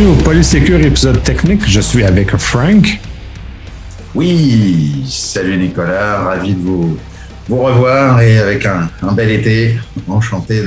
bienvenue au Polysécure épisode technique. Je suis avec Frank. Oui, salut Nicolas, ravi de vous revoir et avec un bel été, enchanté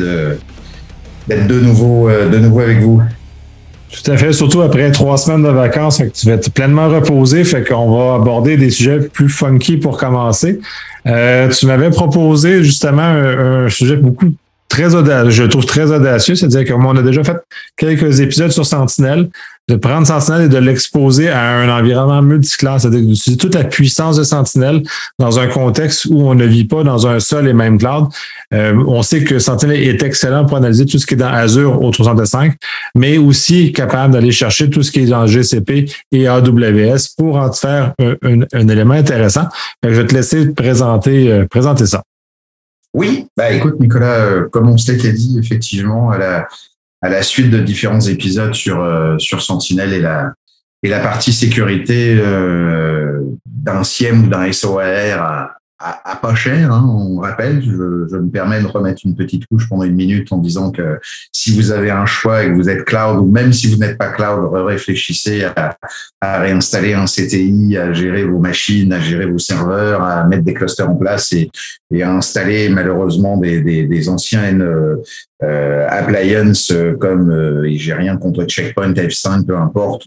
d'être de nouveau avec vous. Tout à fait, surtout après 3 semaines de vacances, fait que tu vas être pleinement reposé, fait qu'on va aborder des sujets plus funky pour commencer. Tu m'avais proposé justement un sujet très audacieux, je trouve très audacieux, c'est-à-dire qu'on a déjà fait quelques épisodes sur Sentinel, de prendre Sentinel et de l'exposer à un environnement multiclasse, c'est-à-dire d'utiliser toute la puissance de Sentinel dans un contexte où on ne vit pas dans un seul et même cloud. On sait que Sentinel est excellent pour analyser tout ce qui est dans Azure au 365, mais aussi capable d'aller chercher tout ce qui est dans GCP et AWS pour en faire un élément intéressant. Je vais te laisser présenter ça. Oui, écoute Nicolas, comme on s'était dit effectivement à la suite de différents épisodes sur Sentinel et la partie sécurité d'un SIEM ou d'un SOAR à pas cher, hein, on rappelle, je me permets de remettre une petite couche pendant 1 minute en disant que si vous avez un choix et que vous êtes cloud, ou même si vous n'êtes pas cloud, réfléchissez à réinstaller un CTI, à gérer vos machines, à gérer vos serveurs, à mettre des clusters en place et à installer malheureusement des anciennes appliances comme, et j'ai rien contre Checkpoint, F5, peu importe,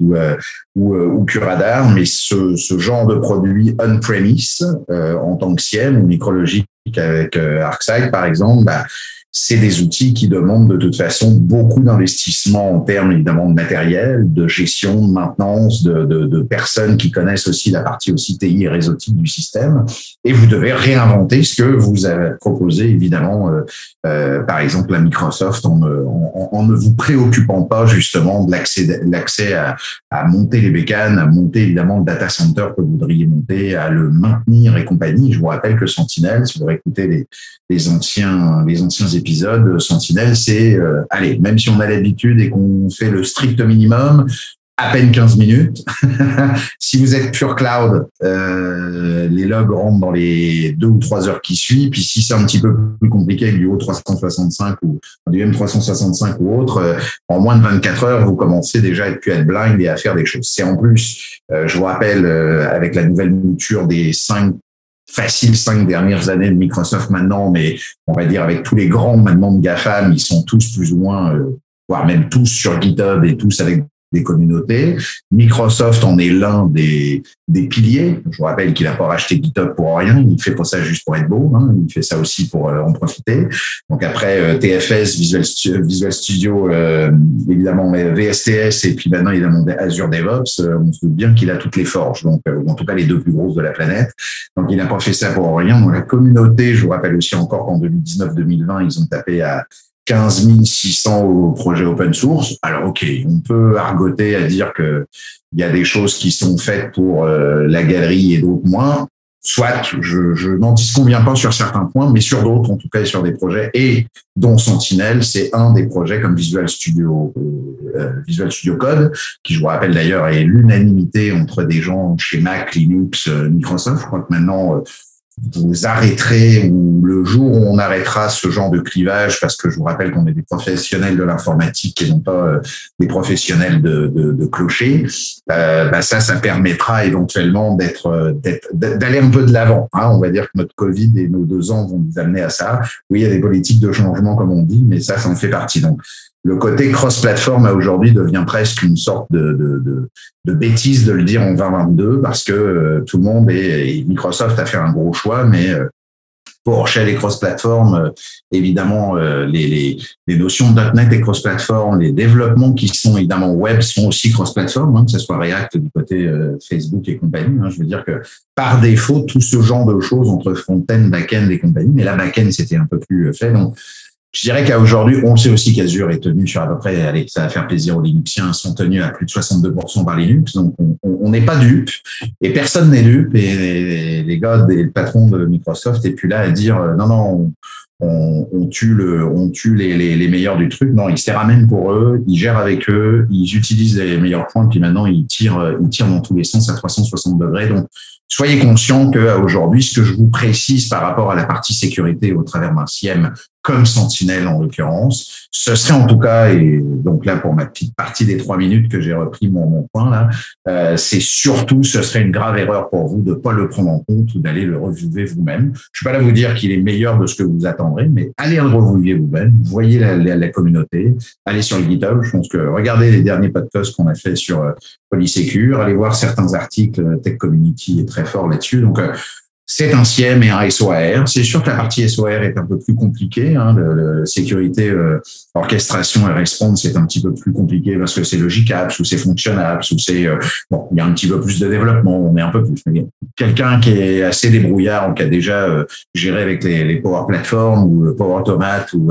ou Curadar, mais ce genre de produit on-premise en tant que SIEM ou micrologique avec ArcSight par exemple, c'est des outils qui demandent de toute façon beaucoup d'investissement en termes évidemment de matériel, de gestion, de maintenance, de personnes qui connaissent aussi la partie aussi TI et réseautique du système. Et vous devez réinventer ce que vous avez proposé évidemment, par exemple à Microsoft, en ne vous préoccupant pas justement de l'accès à monter les bécanes, à monter évidemment le data center que vous voudriez monter, à le maintenir et compagnie. Je vous rappelle que Sentinel, si vous réécoutez les anciens épisodes, Sentinel, c'est, même si on a l'habitude et qu'on fait le strict minimum, à peine 15 minutes. Si vous êtes pure cloud, les logs rentrent dans les 2 ou 3 heures qui suivent. Puis si c'est un petit peu plus compliqué avec du O365 ou du M365 ou autre, en moins de 24 heures, vous commencez déjà à être blind et à faire des choses. C'est en plus, je vous rappelle, avec la nouvelle mouture des 5 dernières années de Microsoft maintenant, mais on va dire avec tous les grands maintenant de GAFAM, ils sont tous plus ou moins, voire même tous sur GitHub et tous avec des communautés. Microsoft en est l'un des piliers. Je vous rappelle qu'il n'a pas racheté GitHub pour rien. Il fait pas ça juste pour être beau. Hein. Il fait ça aussi pour en profiter. Donc après TFS, Visual Studio, évidemment VSTS et puis maintenant évidemment Azure DevOps. On se doute bien qu'il a toutes les forges. Donc en tout cas les 2 plus grosses de la planète. Donc il n'a pas fait ça pour rien. Donc la communauté, je vous rappelle aussi encore qu'en 2019-2020 ils ont tapé à 15 600 au projet open source. Alors, OK, on peut argoter à dire que il y a des choses qui sont faites pour la galerie et d'autres moins. Soit, je n'en disconviens pas sur certains points, mais sur d'autres, en tout cas, sur des projets, et dont Sentinel, c'est un des projets comme Visual Studio Code, qui, je vous rappelle d'ailleurs, est l'unanimité entre des gens chez Mac, Linux, Microsoft. Je crois que maintenant, vous arrêterez, ou le jour où on arrêtera ce genre de clivage, parce que je vous rappelle qu'on est des professionnels de l'informatique et non pas des professionnels de clocher, ça permettra éventuellement d'aller un peu de l'avant. Hein. On va dire que notre Covid et nos 2 ans vont nous amener à ça. Oui, il y a des politiques de changement, comme on dit, mais ça en fait partie. Donc, le côté cross-platform aujourd'hui devient presque une sorte de bêtise de le dire en 2022 parce que tout le monde et Microsoft a fait un gros choix, mais pour chez les cross-platform, évidemment, les notions de .NET et cross-platform, les développements qui sont évidemment web sont aussi cross-platform, hein, que ce soit React du côté Facebook et compagnie. Hein, je veux dire que par défaut, tout ce genre de choses entre front-end, back-end et compagnie, mais la back-end c'était un peu plus fait. Donc, je dirais qu'à aujourd'hui, on sait aussi qu'Azure est tenu sur à peu près, allez, ça va faire plaisir aux Linuxiens, sont tenus à plus de 62% par Linux. Donc, on n'est pas dupe et personne n'est dupe. Et les gars, le patron de Microsoft est plus là à dire non, on tue les meilleurs du truc. Non, ils se les ramènent pour eux, ils gèrent avec eux, ils utilisent les meilleurs points, puis maintenant ils tirent dans tous les sens à 360 degrés. Donc, soyez conscients qu'aujourd'hui, ce que je vous précise par rapport à la partie sécurité au travers d'un SIEM comme Sentinel en l'occurrence. Ce serait en tout cas, et donc là pour ma petite partie des 3 minutes que j'ai repris mon point là, c'est surtout, ce serait une grave erreur pour vous de pas le prendre en compte ou d'aller le reviewer vous-même. Je suis pas là à vous dire qu'il est meilleur de ce que vous attendrez, mais allez le reviewer vous-même, voyez la communauté, allez sur le GitHub. Je pense que regardez les derniers podcasts qu'on a fait sur Polysecure, allez voir certains articles, Tech Community est très fort là-dessus. Donc c'est un SIEM et un SOAR. C'est sûr que la partie SOAR est un peu plus compliquée. Le sécurité, orchestration et response, c'est un petit peu plus compliqué parce que c'est Logic Apps ou c'est Function Apps ou c'est bon, il y a un petit peu plus de développement. On est un peu plus. Quelqu'un qui est assez débrouillard ou qui a déjà géré avec les Power Platform ou le Power Automate ou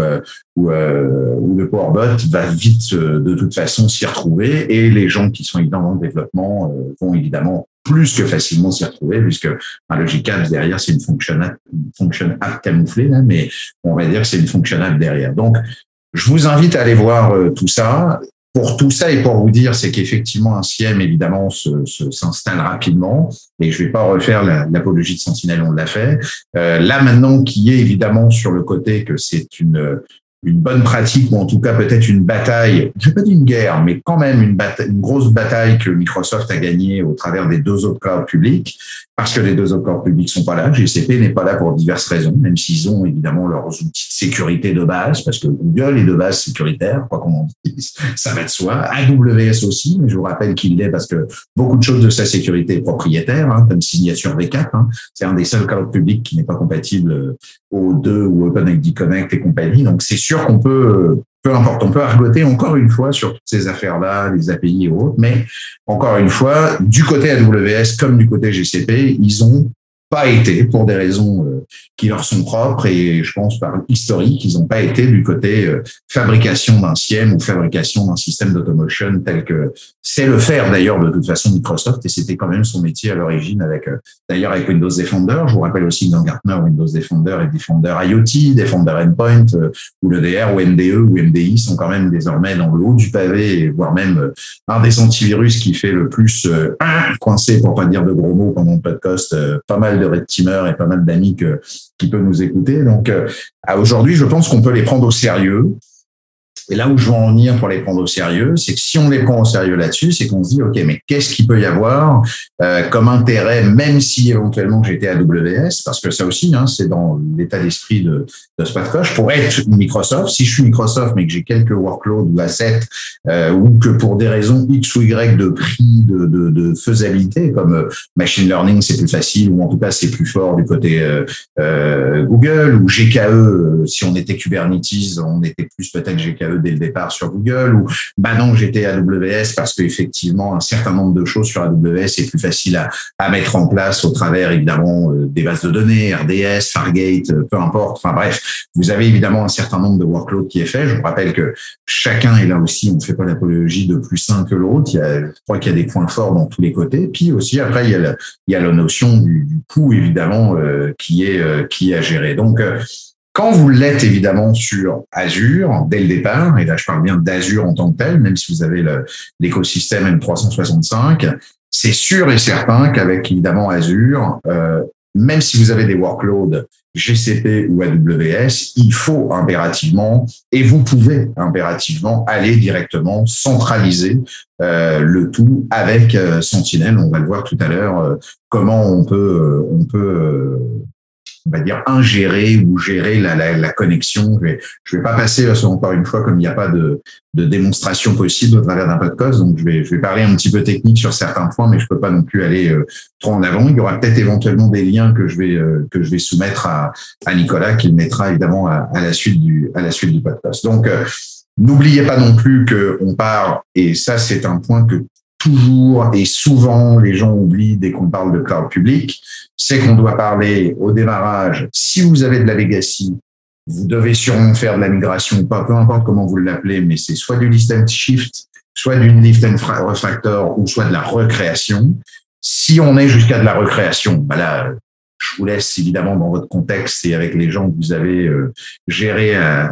le Powerbot va vite de toute façon s'y retrouver. Et les gens qui sont évidemment dans le développement vont évidemment plus que facilement s'y retrouver, puisque Logic Apps derrière, c'est une function app camouflée, là, mais on va dire que c'est une function app derrière. Donc, je vous invite à aller voir tout ça. Pour tout ça et pour vous dire, c'est qu'effectivement, un SIEM, évidemment, s'installe rapidement. Et je vais pas refaire l'apologie de Sentinel, on l'a fait. Là, maintenant, qui est évidemment sur le côté que c'est une bonne pratique, ou en tout cas peut-être une bataille, je n'ai pas dit une guerre, mais quand même une grosse bataille que Microsoft a gagnée au travers des 2 autres clouds publics, parce que les 2 autres clouds publics sont pas là. GCP n'est pas là pour diverses raisons, même s'ils ont évidemment leurs outils de sécurité de base, parce que Google est de base sécuritaire, quoi qu'on en dise, ça va de soi. AWS aussi, mais je vous rappelle qu'il l'est parce que beaucoup de choses de sa sécurité est propriétaire, comme signature V4. C'est un des seuls clouds publics qui n'est pas compatible O2 ou OpenID Connect et compagnie. Donc, c'est sûr qu'on peut, peu importe, on peut argoter encore une fois sur toutes ces affaires-là, les API et autres, mais encore une fois, du côté AWS comme du côté GCP, ils ont pas été, pour des raisons qui leur sont propres et je pense par historique, ils n'ont pas été du côté fabrication d'un SIEM ou fabrication d'un système d'automotion tel que c'est le faire d'ailleurs de toute façon Microsoft, et c'était quand même son métier à l'origine avec d'ailleurs avec Windows Defender. Je vous rappelle aussi que dans Gartner, Windows Defender et Defender IoT, Defender Endpoint ou l'EDR ou MDE ou MDI sont quand même désormais dans le haut du pavé, voire même un des antivirus qui fait le plus coincé, pour pas dire de gros mots pendant le podcast, pas mal de red teamers et pas mal d'amis qui peuvent nous écouter. Donc, aujourd'hui, je pense qu'on peut les prendre au sérieux. Et là où je veux en venir pour les prendre au sérieux, c'est que si on les prend au sérieux là-dessus, c'est qu'on se dit, OK, mais qu'est-ce qu'il peut y avoir comme intérêt, même si éventuellement j'étais AWS, parce que ça aussi, c'est dans l'état d'esprit de ce podcast. Pour être Microsoft, si je suis Microsoft, mais que j'ai quelques workloads ou assets, ou que pour des raisons X ou Y de prix, de faisabilité, comme machine learning, c'est plus facile, ou en tout cas c'est plus fort du côté Google, ou GKE, si on était Kubernetes, on était plus peut-être GKE dès le départ sur Google, ou non, j'étais AWS parce qu'effectivement un certain nombre de choses sur AWS est plus facile à mettre en place au travers évidemment des bases de données, RDS, Fargate, peu importe. Enfin bref, vous avez évidemment un certain nombre de workloads qui est fait. Je vous rappelle que chacun est là aussi, on ne fait pas l'apologie de plus un que l'autre. Je crois qu'il y a des points forts dans tous les côtés. Puis aussi après il y a la notion du coût évidemment qui est à gérer. Donc quand vous l'êtes évidemment sur Azure, dès le départ, et là je parle bien d'Azure en tant que tel, même si vous avez l'écosystème M365, c'est sûr et certain qu'avec évidemment Azure, même si vous avez des workloads GCP ou AWS, il faut impérativement, et vous pouvez impérativement aller directement centraliser le tout avec Sentinel. On va le voir tout à l'heure, comment on peut on va dire ingérer ou gérer la connexion. Je vais pas passer encore une fois, comme il n'y a pas de démonstration possible au travers d'un podcast, donc je vais parler un petit peu technique sur certains points, mais je peux pas non plus aller trop en avant. Il y aura peut-être éventuellement des liens que je vais soumettre à Nicolas, qu'il mettra évidemment à la suite du podcast. Donc n'oubliez pas non plus que on part, et ça c'est un point que toujours et souvent les gens oublient dès qu'on parle de cloud public, c'est qu'on doit parler au démarrage. Si vous avez de la legacy, vous devez sûrement faire de la migration ou pas, peu importe comment vous l'appelez, mais c'est soit du lift and shift, soit d'une lift and refactor, ou soit de la recréation. Si on est jusqu'à de la recréation, là, je vous laisse évidemment dans votre contexte et avec les gens que vous avez gérés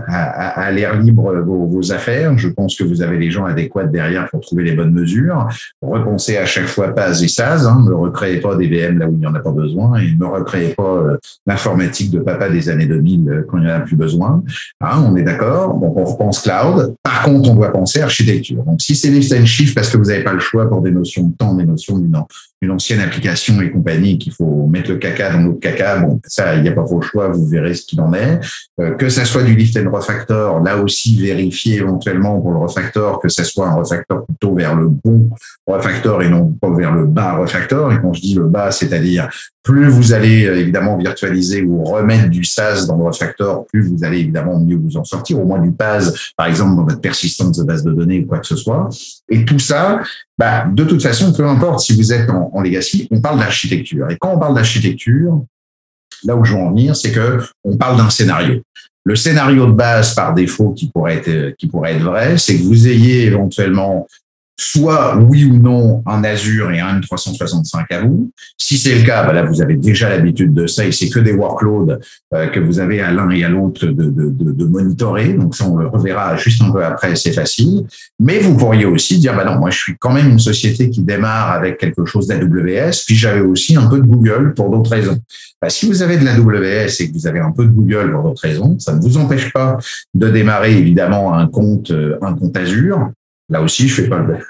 à l'air libre vos affaires. Je pense que vous avez les gens adéquats derrière pour trouver les bonnes mesures. Repensez à chaque fois PaaS et SaaS. Ne recréez pas des VM là où il n'y en a pas besoin et ne recréez pas l'informatique de papa des années 2000 quand il n'y en a plus besoin. On est d'accord. Donc, on repense cloud. Par contre, on doit penser architecture. Donc, si c'est lift and shift parce que vous n'avez pas le choix pour des notions de temps, des notions d'une ancienne application et compagnie, qu'il faut mettre le caca dans l'autre caca, bon, ça, il n'y a pas trop le choix, vous verrez ce qu'il en est. Que ça soit du lift and refactor, là aussi, vérifiez éventuellement pour le refactor que ça soit un refactor plutôt vers le bon refactor et non pas vers le bas refactor. Et quand je dis le bas, c'est-à-dire plus vous allez évidemment virtualiser ou remettre du SaaS dans le refactor, plus vous allez évidemment mieux vous en sortir, au moins du PaaS, par exemple, dans votre persistance de base de données ou quoi que ce soit. Et tout ça, de toute façon, peu importe si vous êtes en legacy, on parle d'architecture. Et quand on parle d'architecture, là où je veux en venir, c'est que on parle d'un scénario. Le scénario de base, par défaut, qui pourrait être vrai, c'est que vous ayez éventuellement soit oui ou non un Azure et un M365 à vous. Si c'est le cas, là, vous avez déjà l'habitude de ça et c'est que des workloads que vous avez à l'un et à l'autre de monitorer. Donc ça, on le reverra juste un peu après, c'est facile. Mais vous pourriez aussi dire, non, moi, je suis quand même une société qui démarre avec quelque chose d'AWS, puis j'avais aussi un peu de Google pour d'autres raisons. Si vous avez de l'AWS et que vous avez un peu de Google pour d'autres raisons, ça ne vous empêche pas de démarrer évidemment un compte Azure. Là aussi, je fais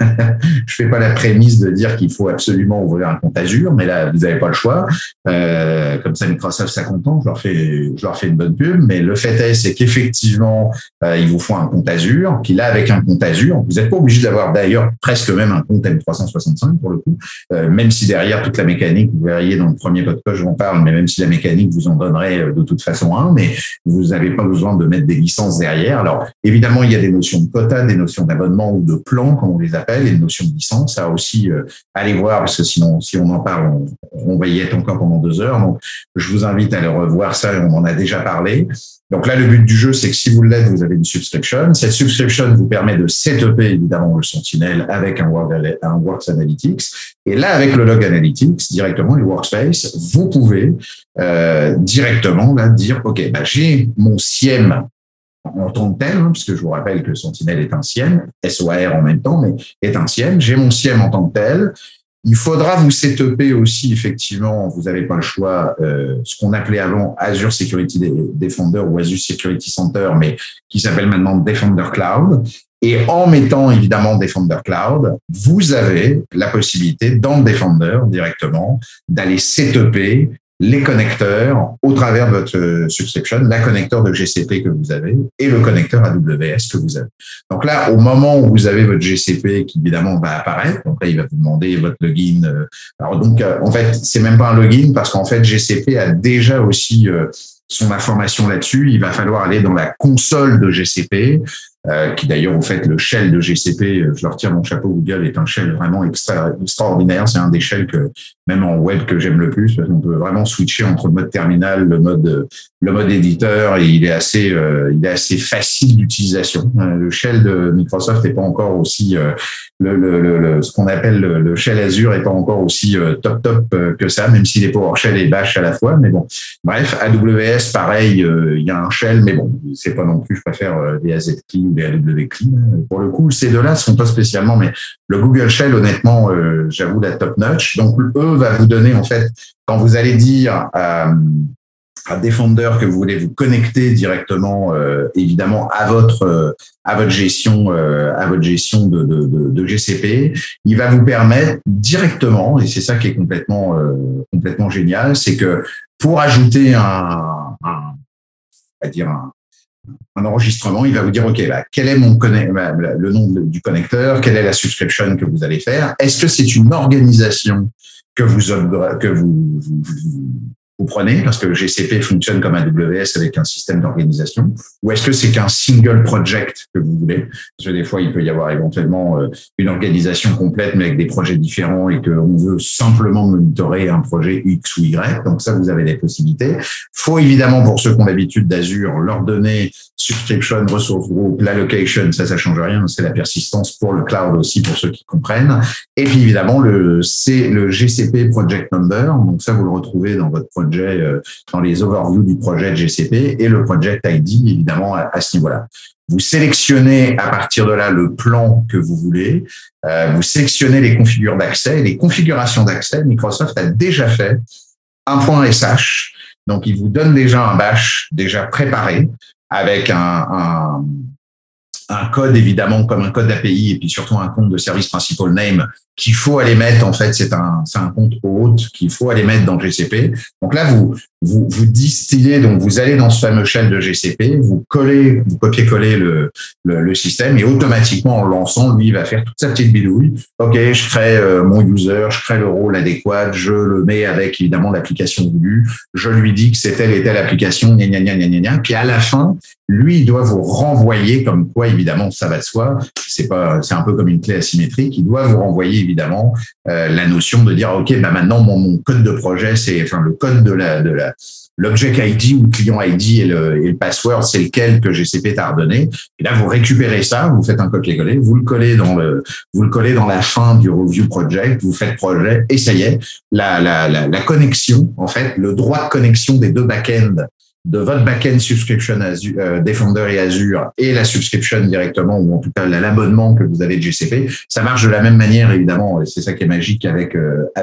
pas la prémisse de dire qu'il faut absolument ouvrir un compte Azure, mais là, vous n'avez pas le choix. Comme ça, Microsoft, ça content. Je leur fais une bonne pub. Mais le fait est, c'est qu'effectivement, il vous faut un compte Azure. Puis là, avec un compte Azure, vous n'êtes pas obligé d'avoir d'ailleurs presque même un compte M365 pour le coup. Même si derrière toute la mécanique, vous verriez dans le premier podcast, je vous en parle, mais même si la mécanique vous en donnerait de toute façon un, mais vous n'avez pas besoin de mettre des licences derrière. Alors, évidemment, il y a des notions de quota, des notions d'abonnement ou de plan, comme on les appelle, et une notion de licence. Ça aussi, allez voir, parce que sinon, si on en parle, on va y être encore pendant 2 heures. Donc, je vous invite à aller revoir ça, on en a déjà parlé. Donc là, le but du jeu, c'est que si vous l'êtes, vous avez une subscription. Cette subscription vous permet de setuper, évidemment, le Sentinel avec un Works Analytics. Et là, avec le Log Analytics, directement, les Workspace, vous pouvez directement là, dire, OK, j'ai mon SIEM en tant que tel, puisque je vous rappelle que Sentinel est un SIEM, SOAR en même temps, mais est un SIEM. J'ai mon SIEM en tant que tel. Il faudra vous setuper aussi, effectivement, vous n'avez pas le choix, ce qu'on appelait avant Azure Security Defender ou Azure Security Center, mais qui s'appelle maintenant Defender Cloud. Et en mettant évidemment Defender Cloud, vous avez la possibilité, dans le Defender directement, d'aller setuper les connecteurs au travers de votre subscription, la connecteur de GCP que vous avez et le connecteur AWS que vous avez. Donc là, au moment où vous avez votre GCP qui évidemment va apparaître, donc là, il va vous demander votre login. Alors donc, en fait, c'est même pas un login parce qu'en fait, GCP a déjà aussi son information là-dessus. Il va falloir aller dans la console de GCP, qui d'ailleurs, en fait, le shell de GCP, je leur tire mon chapeau, Google est un shell vraiment extraordinaire. C'est un des shells que, même en web, que j'aime le plus, parce qu'on peut vraiment switcher entre le mode terminal, le mode éditeur, et il est assez facile d'utilisation. Le shell de Microsoft n'est pas encore aussi, ce qu'on appelle le shell Azure est pas encore aussi top que ça, même si les PowerShell et Bash à la fois. Mais bon, bref, AWS, pareil, il y a un shell, mais bon, c'est pas non plus, je préfère les AZCLI ou les AW CLI. Pour le coup, ces deux-là ne sont pas spécialement, mais le Google Shell, honnêtement, j'avoue, la top notch. Donc, eux va vous donner, en fait, quand vous allez dire à Defender que vous voulez vous connecter directement, évidemment, à votre gestion de GCP, il va vous permettre directement, et c'est ça qui est complètement génial, c'est que pour ajouter un enregistrement, il va vous dire, OK, quel est le nom du connecteur, quelle est la subscription que vous allez faire, est-ce que c'est une organisation que vous prenez, parce que GCP fonctionne comme AWS avec un système d'organisation, ou est-ce que c'est qu'un single project que vous voulez? Parce que des fois, il peut y avoir éventuellement une organisation complète, mais avec des projets différents et qu'on veut simplement monitorer un projet X ou Y. Donc ça, vous avez des possibilités. Faut évidemment, pour ceux qui ont l'habitude d'Azure, leur donner subscription, resource group, l'allocation, ça change rien, c'est la persistance pour le cloud aussi, pour ceux qui comprennent. Et puis évidemment, c'est le GCP project number, donc ça, vous le retrouvez dans votre projets, dans les overviews du projet de GCP et le project ID, évidemment, à ce niveau-là. Vous sélectionnez à partir de là le plan que vous voulez. Vous sélectionnez les configures d'accès. Les configurations d'accès, Microsoft a déjà fait un point SH. Donc, il vous donne déjà un bash déjà préparé avec un code, évidemment, comme un code d'API et puis surtout un compte de service principal name qu'il faut aller mettre. En fait, c'est un compte hôte qu'il faut aller mettre dans GCP. Donc là, vous distillez, donc vous allez dans ce fameux shell de GCP, vous copiez-collez le système et automatiquement, en le lançant, lui, il va faire toute sa petite bidouille. OK, je crée mon user, je crée le rôle adéquat, je le mets avec, évidemment, l'application voulue, je lui dis que c'est telle et telle application, gna, gna, gna, gna, gna, gna. Puis à la fin, lui, il doit vous renvoyer, comme quoi, évidemment, ça va de soi. C'est un peu comme une clé asymétrique. Il doit vous renvoyer, évidemment, la notion de dire, OK, bah, maintenant, mon code de projet, le code de l'object ID ou le client ID et le password, c'est lequel que GCP t'a redonné. Et là, vous récupérez ça, vous faites un copier-coller, vous le collez dans la fin du review project, vous faites projet et ça y est, la connexion, en fait, le droit de connexion des deux back-ends de votre backend subscription Azure, Defender et Azure et la subscription directement ou en tout cas l'abonnement que vous avez de GCP, ça marche de la même manière évidemment et c'est ça qui est magique avec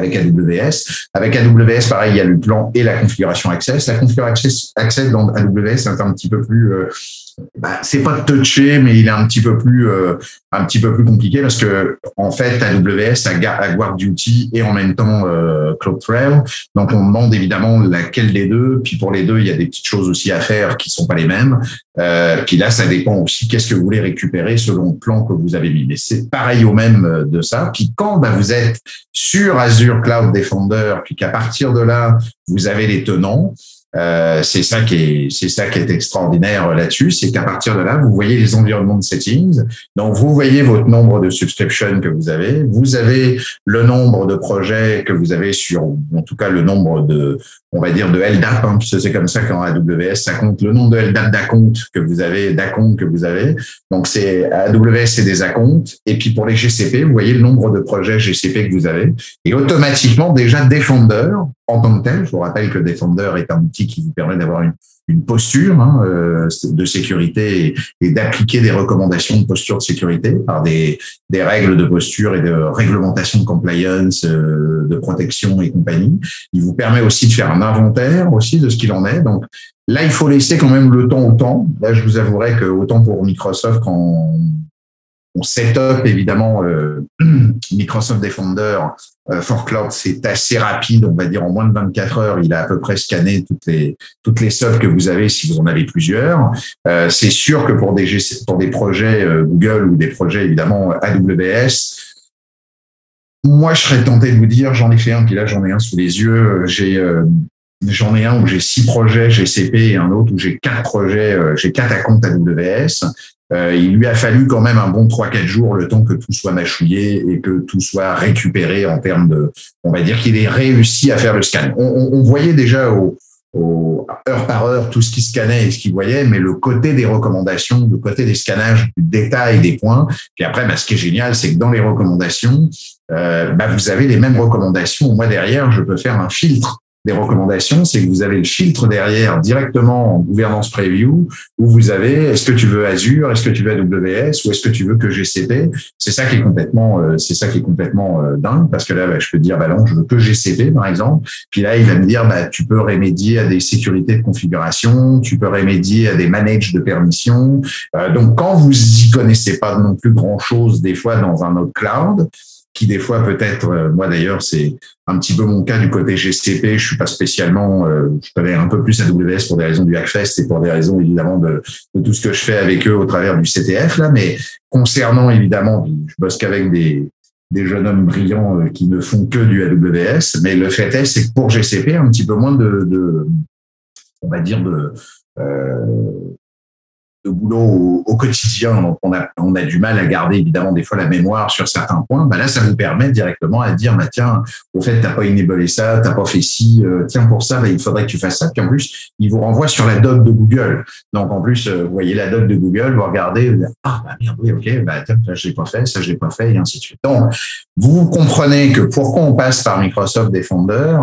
AWS. Avec AWS, pareil, il y a le plan et la configuration Access. La configuration Access dans AWS c'est un petit peu plus c'est pas touché, mais il est un petit peu plus compliqué parce que en fait AWS a GuardDuty et en même temps CloudTrail. Donc on demande évidemment laquelle des deux. Puis pour les deux, il y a des petites choses aussi à faire qui sont pas les mêmes. Puis là, ça dépend aussi qu'est-ce que vous voulez récupérer selon le plan que vous avez mis. Mais c'est pareil au même de ça. Puis quand vous êtes sur Azure Cloud Defender, puis qu'à partir de là, vous avez les tenants. C'est ça qui est extraordinaire là-dessus, c'est qu'à partir de là, vous voyez les environnements de settings. Donc, vous voyez votre nombre de subscriptions que vous avez le nombre de projets que vous avez en tout cas, le nombre de LDAP, puisque c'est comme ça qu'en AWS, ça compte le nombre de LDAP d'account que vous avez. Donc, AWS, c'est des accounts. Et puis, pour les GCP, vous voyez le nombre de projets GCP que vous avez. Et automatiquement, déjà, Defender, en tant que tel, je vous rappelle que Defender est un outil qui vous permet d'avoir une posture de sécurité et d'appliquer des recommandations de posture de sécurité par des règles de posture et de réglementation de compliance, de protection et compagnie. Il vous permet aussi de faire un inventaire aussi de ce qu'il en est. Donc là, il faut laisser quand même le temps au temps. Là, je vous avouerai que autant pour Microsoft, quand on set up évidemment Microsoft Defender for Cloud, c'est assez rapide, on va dire en moins de 24 heures, il a à peu près scanné toutes les subs que vous avez si vous en avez plusieurs. C'est sûr que pour des projets Google ou des projets évidemment AWS, moi je serais tenté de vous dire, j'en ai fait un, puis là j'en ai un sous les yeux, j'en ai un où j'ai 6 projets GCP et un autre où j'ai 4 projets, j'ai 4 accounts AWS. Il lui a fallu quand même un bon 3-4 jours le temps que tout soit mâchouillé et que tout soit récupéré en termes de, on va dire qu'il ait réussi à faire le scan. On voyait déjà heure par heure tout ce qu'il scannait et ce qu'il voyait, mais le côté des recommandations, le côté des scannages, du détail des points. Puis après, ce qui est génial, c'est que dans les recommandations, vous avez les mêmes recommandations. Moi, derrière, je peux faire un filtre des recommandations, c'est que vous avez le filtre derrière directement en gouvernance preview où vous avez est-ce que tu veux Azure, est-ce que tu veux AWS ou est-ce que tu veux que GCP. C'est ça qui est complètement dingue parce que là je peux dire non, je veux que GCP par exemple. Puis là il va me dire tu peux remédier à des sécurités de configuration, tu peux remédier à des manages de permissions. Donc quand vous y connaissez pas non plus grand chose des fois dans un autre cloud, qui des fois peut-être, moi d'ailleurs c'est un petit peu mon cas du côté GCP, je suis pas spécialement, je connais un peu plus AWS pour des raisons du Hackfest et pour des raisons évidemment de tout ce que je fais avec eux au travers du CTF là, mais concernant évidemment, je bosse qu'avec des jeunes hommes brillants qui ne font que du AWS, mais le fait est c'est que pour GCP un petit peu moins de on va dire de boulot au quotidien, donc on a du mal à garder évidemment des fois la mémoire sur certains points. Là, ça vous permet directement à dire tiens, au fait t'as pas enablé ça, t'as pas fait ci, tiens pour ça, il faudrait que tu fasses ça. Puis en plus, il vous renvoie sur la doc de Google. Donc en plus, vous voyez la doc de Google, vous regardez, vous dites, merde, oui, ok, tiens, ça je l'ai pas fait, ça je l'ai pas fait, et ainsi de suite. Donc vous comprenez que pourquoi on passe par Microsoft Defender.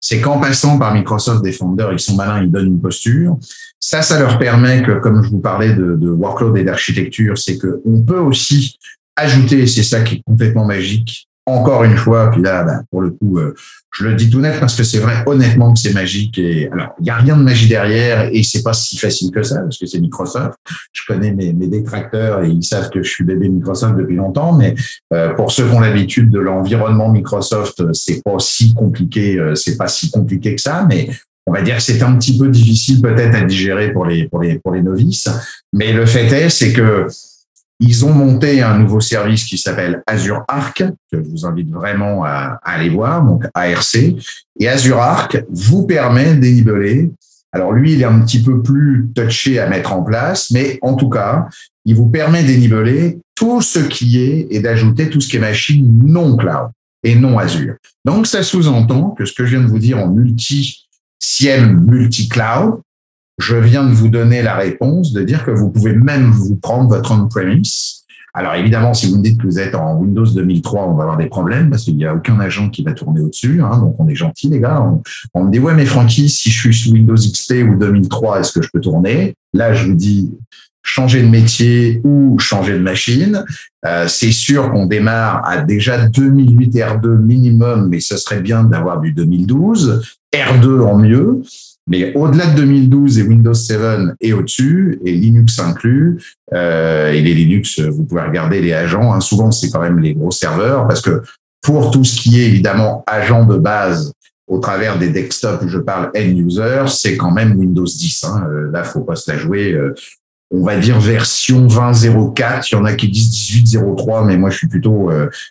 c'est qu'en passant par Microsoft Defender, ils sont malins, ils donnent une posture. Ça leur permet que, comme je vous parlais de workload et d'architecture, c'est qu'on peut aussi ajouter, et c'est ça qui est complètement magique, encore une fois, puis là, pour le coup, je le dis tout net parce que c'est vrai, honnêtement, que c'est magique. Et alors, il n'y a rien de magie derrière et c'est pas si facile que ça parce que c'est Microsoft. Je connais mes détracteurs et ils savent que je suis bébé Microsoft depuis longtemps, mais pour ceux qui ont l'habitude de l'environnement Microsoft, c'est pas si compliqué que ça, mais on va dire que c'est un petit peu difficile peut-être à digérer pour les novices. Mais le fait est, c'est que ils ont monté un nouveau service qui s'appelle Azure Arc, que je vous invite vraiment à aller voir, donc ARC. Et Azure Arc vous permet d'énibeler. Alors lui, il est un petit peu plus touché à mettre en place, mais en tout cas, il vous permet d'énibeler tout ce qui est et d'ajouter tout ce qui est machine non cloud et non Azure. Donc, ça sous-entend que ce que je viens de vous dire en multi-SIEM, multi-cloud, je viens de vous donner la réponse de dire que vous pouvez même vous prendre votre on-premise. Alors évidemment, si vous me dites que vous êtes en Windows 2003, on va avoir des problèmes parce qu'il n'y a aucun agent qui va tourner au-dessus. Donc on est gentil, les gars. On me dit, ouais, mais Francky, si je suis sous Windows XP ou 2003, est-ce que je peux tourner? Là, je vous dis, changer de métier ou changer de machine. C'est sûr qu'on démarre à déjà 2008 R2 minimum, mais ce serait bien d'avoir du 2012. R2 en mieux. Mais au-delà de 2012 et Windows 7 et au-dessus, et Linux inclus, et les Linux, vous pouvez regarder les agents, souvent c'est quand même les gros serveurs, parce que pour tout ce qui est évidemment agent de base au travers des desktops, je parle end-user, c'est quand même Windows 10. Là, faut pas se la jouer. On va dire version 20.04, il y en a qui disent 18.03, mais moi je suis plutôt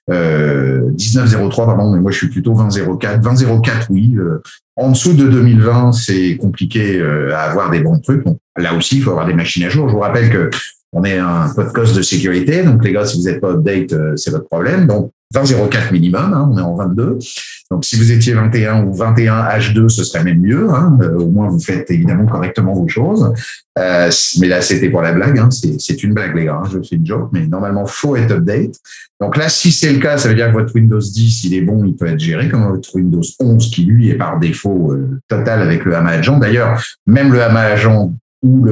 19.03, pardon, mais moi je suis plutôt 20.04. 20.04, oui. En dessous de 2020, c'est compliqué à avoir des bons trucs. Donc, là aussi, il faut avoir des machines à jour. Je vous rappelle que on est un podcast de sécurité, donc les gars, si vous n'êtes pas update, c'est votre problème. Donc 20.04 minimum, on est en 22. Donc, si vous étiez 21 ou 21 H2, ce serait même mieux. Au moins, vous faites évidemment correctement vos choses. Mais là, c'était pour la blague. C'est une blague, les gars. Je fais une joke, mais normalement, faut être update. Donc là, si c'est le cas, ça veut dire que votre Windows 10, il est bon, il peut être géré comme votre Windows 11, qui lui est par défaut total avec le HAMA Agent. D'ailleurs, même le HAMA Agent ou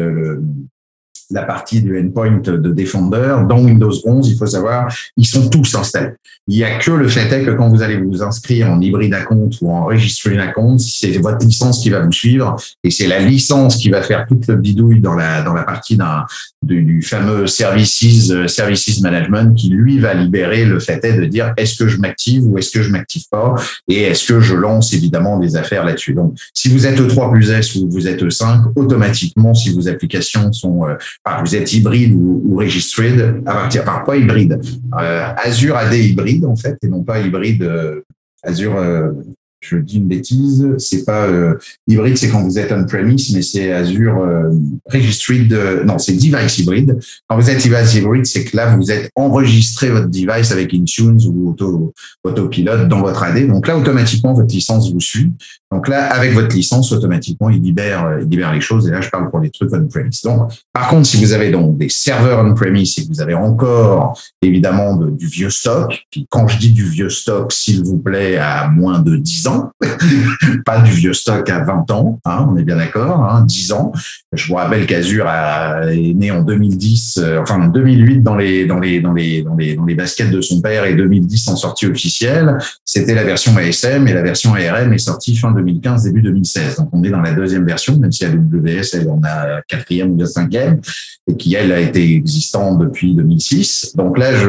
la partie du endpoint de Defender, dans Windows 11, il faut savoir, ils sont tous installés. Il y a que le fait est que quand vous allez vous inscrire en hybride account ou en registered account, c'est votre licence qui va vous suivre et c'est la licence qui va faire toute le bidouille dans la partie du fameux services management qui lui va libérer le fait est de dire est-ce que je m'active ou est-ce que je m'active pas et est-ce que je lance évidemment des affaires là-dessus. Donc, si vous êtes E3 plus S ou vous êtes E5, automatiquement, si vos applications sont vous êtes hybride ou registered, pas hybride. Azure a des hybrides, en fait, et non pas hybride. Azure, je dis une bêtise, c'est pas hybride, c'est quand vous êtes on-premise, mais c'est Azure registered, non, c'est device hybride. Quand vous êtes device hybride, c'est que là, vous êtes enregistré votre device avec Intune ou Autopilot dans votre AD. Donc là, automatiquement, votre licence vous suit. Donc là, avec votre licence, automatiquement, il libère les choses. Et là, je parle pour les trucs on-premise. Donc, par contre, si vous avez donc des serveurs on-premise et que vous avez encore, évidemment, du vieux stock, puis quand je dis du vieux stock, s'il vous plaît, à moins de 10 ans, pas du vieux stock à 20 ans, on est bien d'accord, 10 ans. Je vous rappelle qu'Azure est né en 2010, en 2008 dans les baskets de son père et 2010 en sortie officielle. C'était la version ASM et la version ARM est sortie fin 2015, début 2016. Donc, on est dans la deuxième version, même si AWS, elle en a quatrième ou cinquième, et qui, elle, a été existante depuis 2006. Donc là,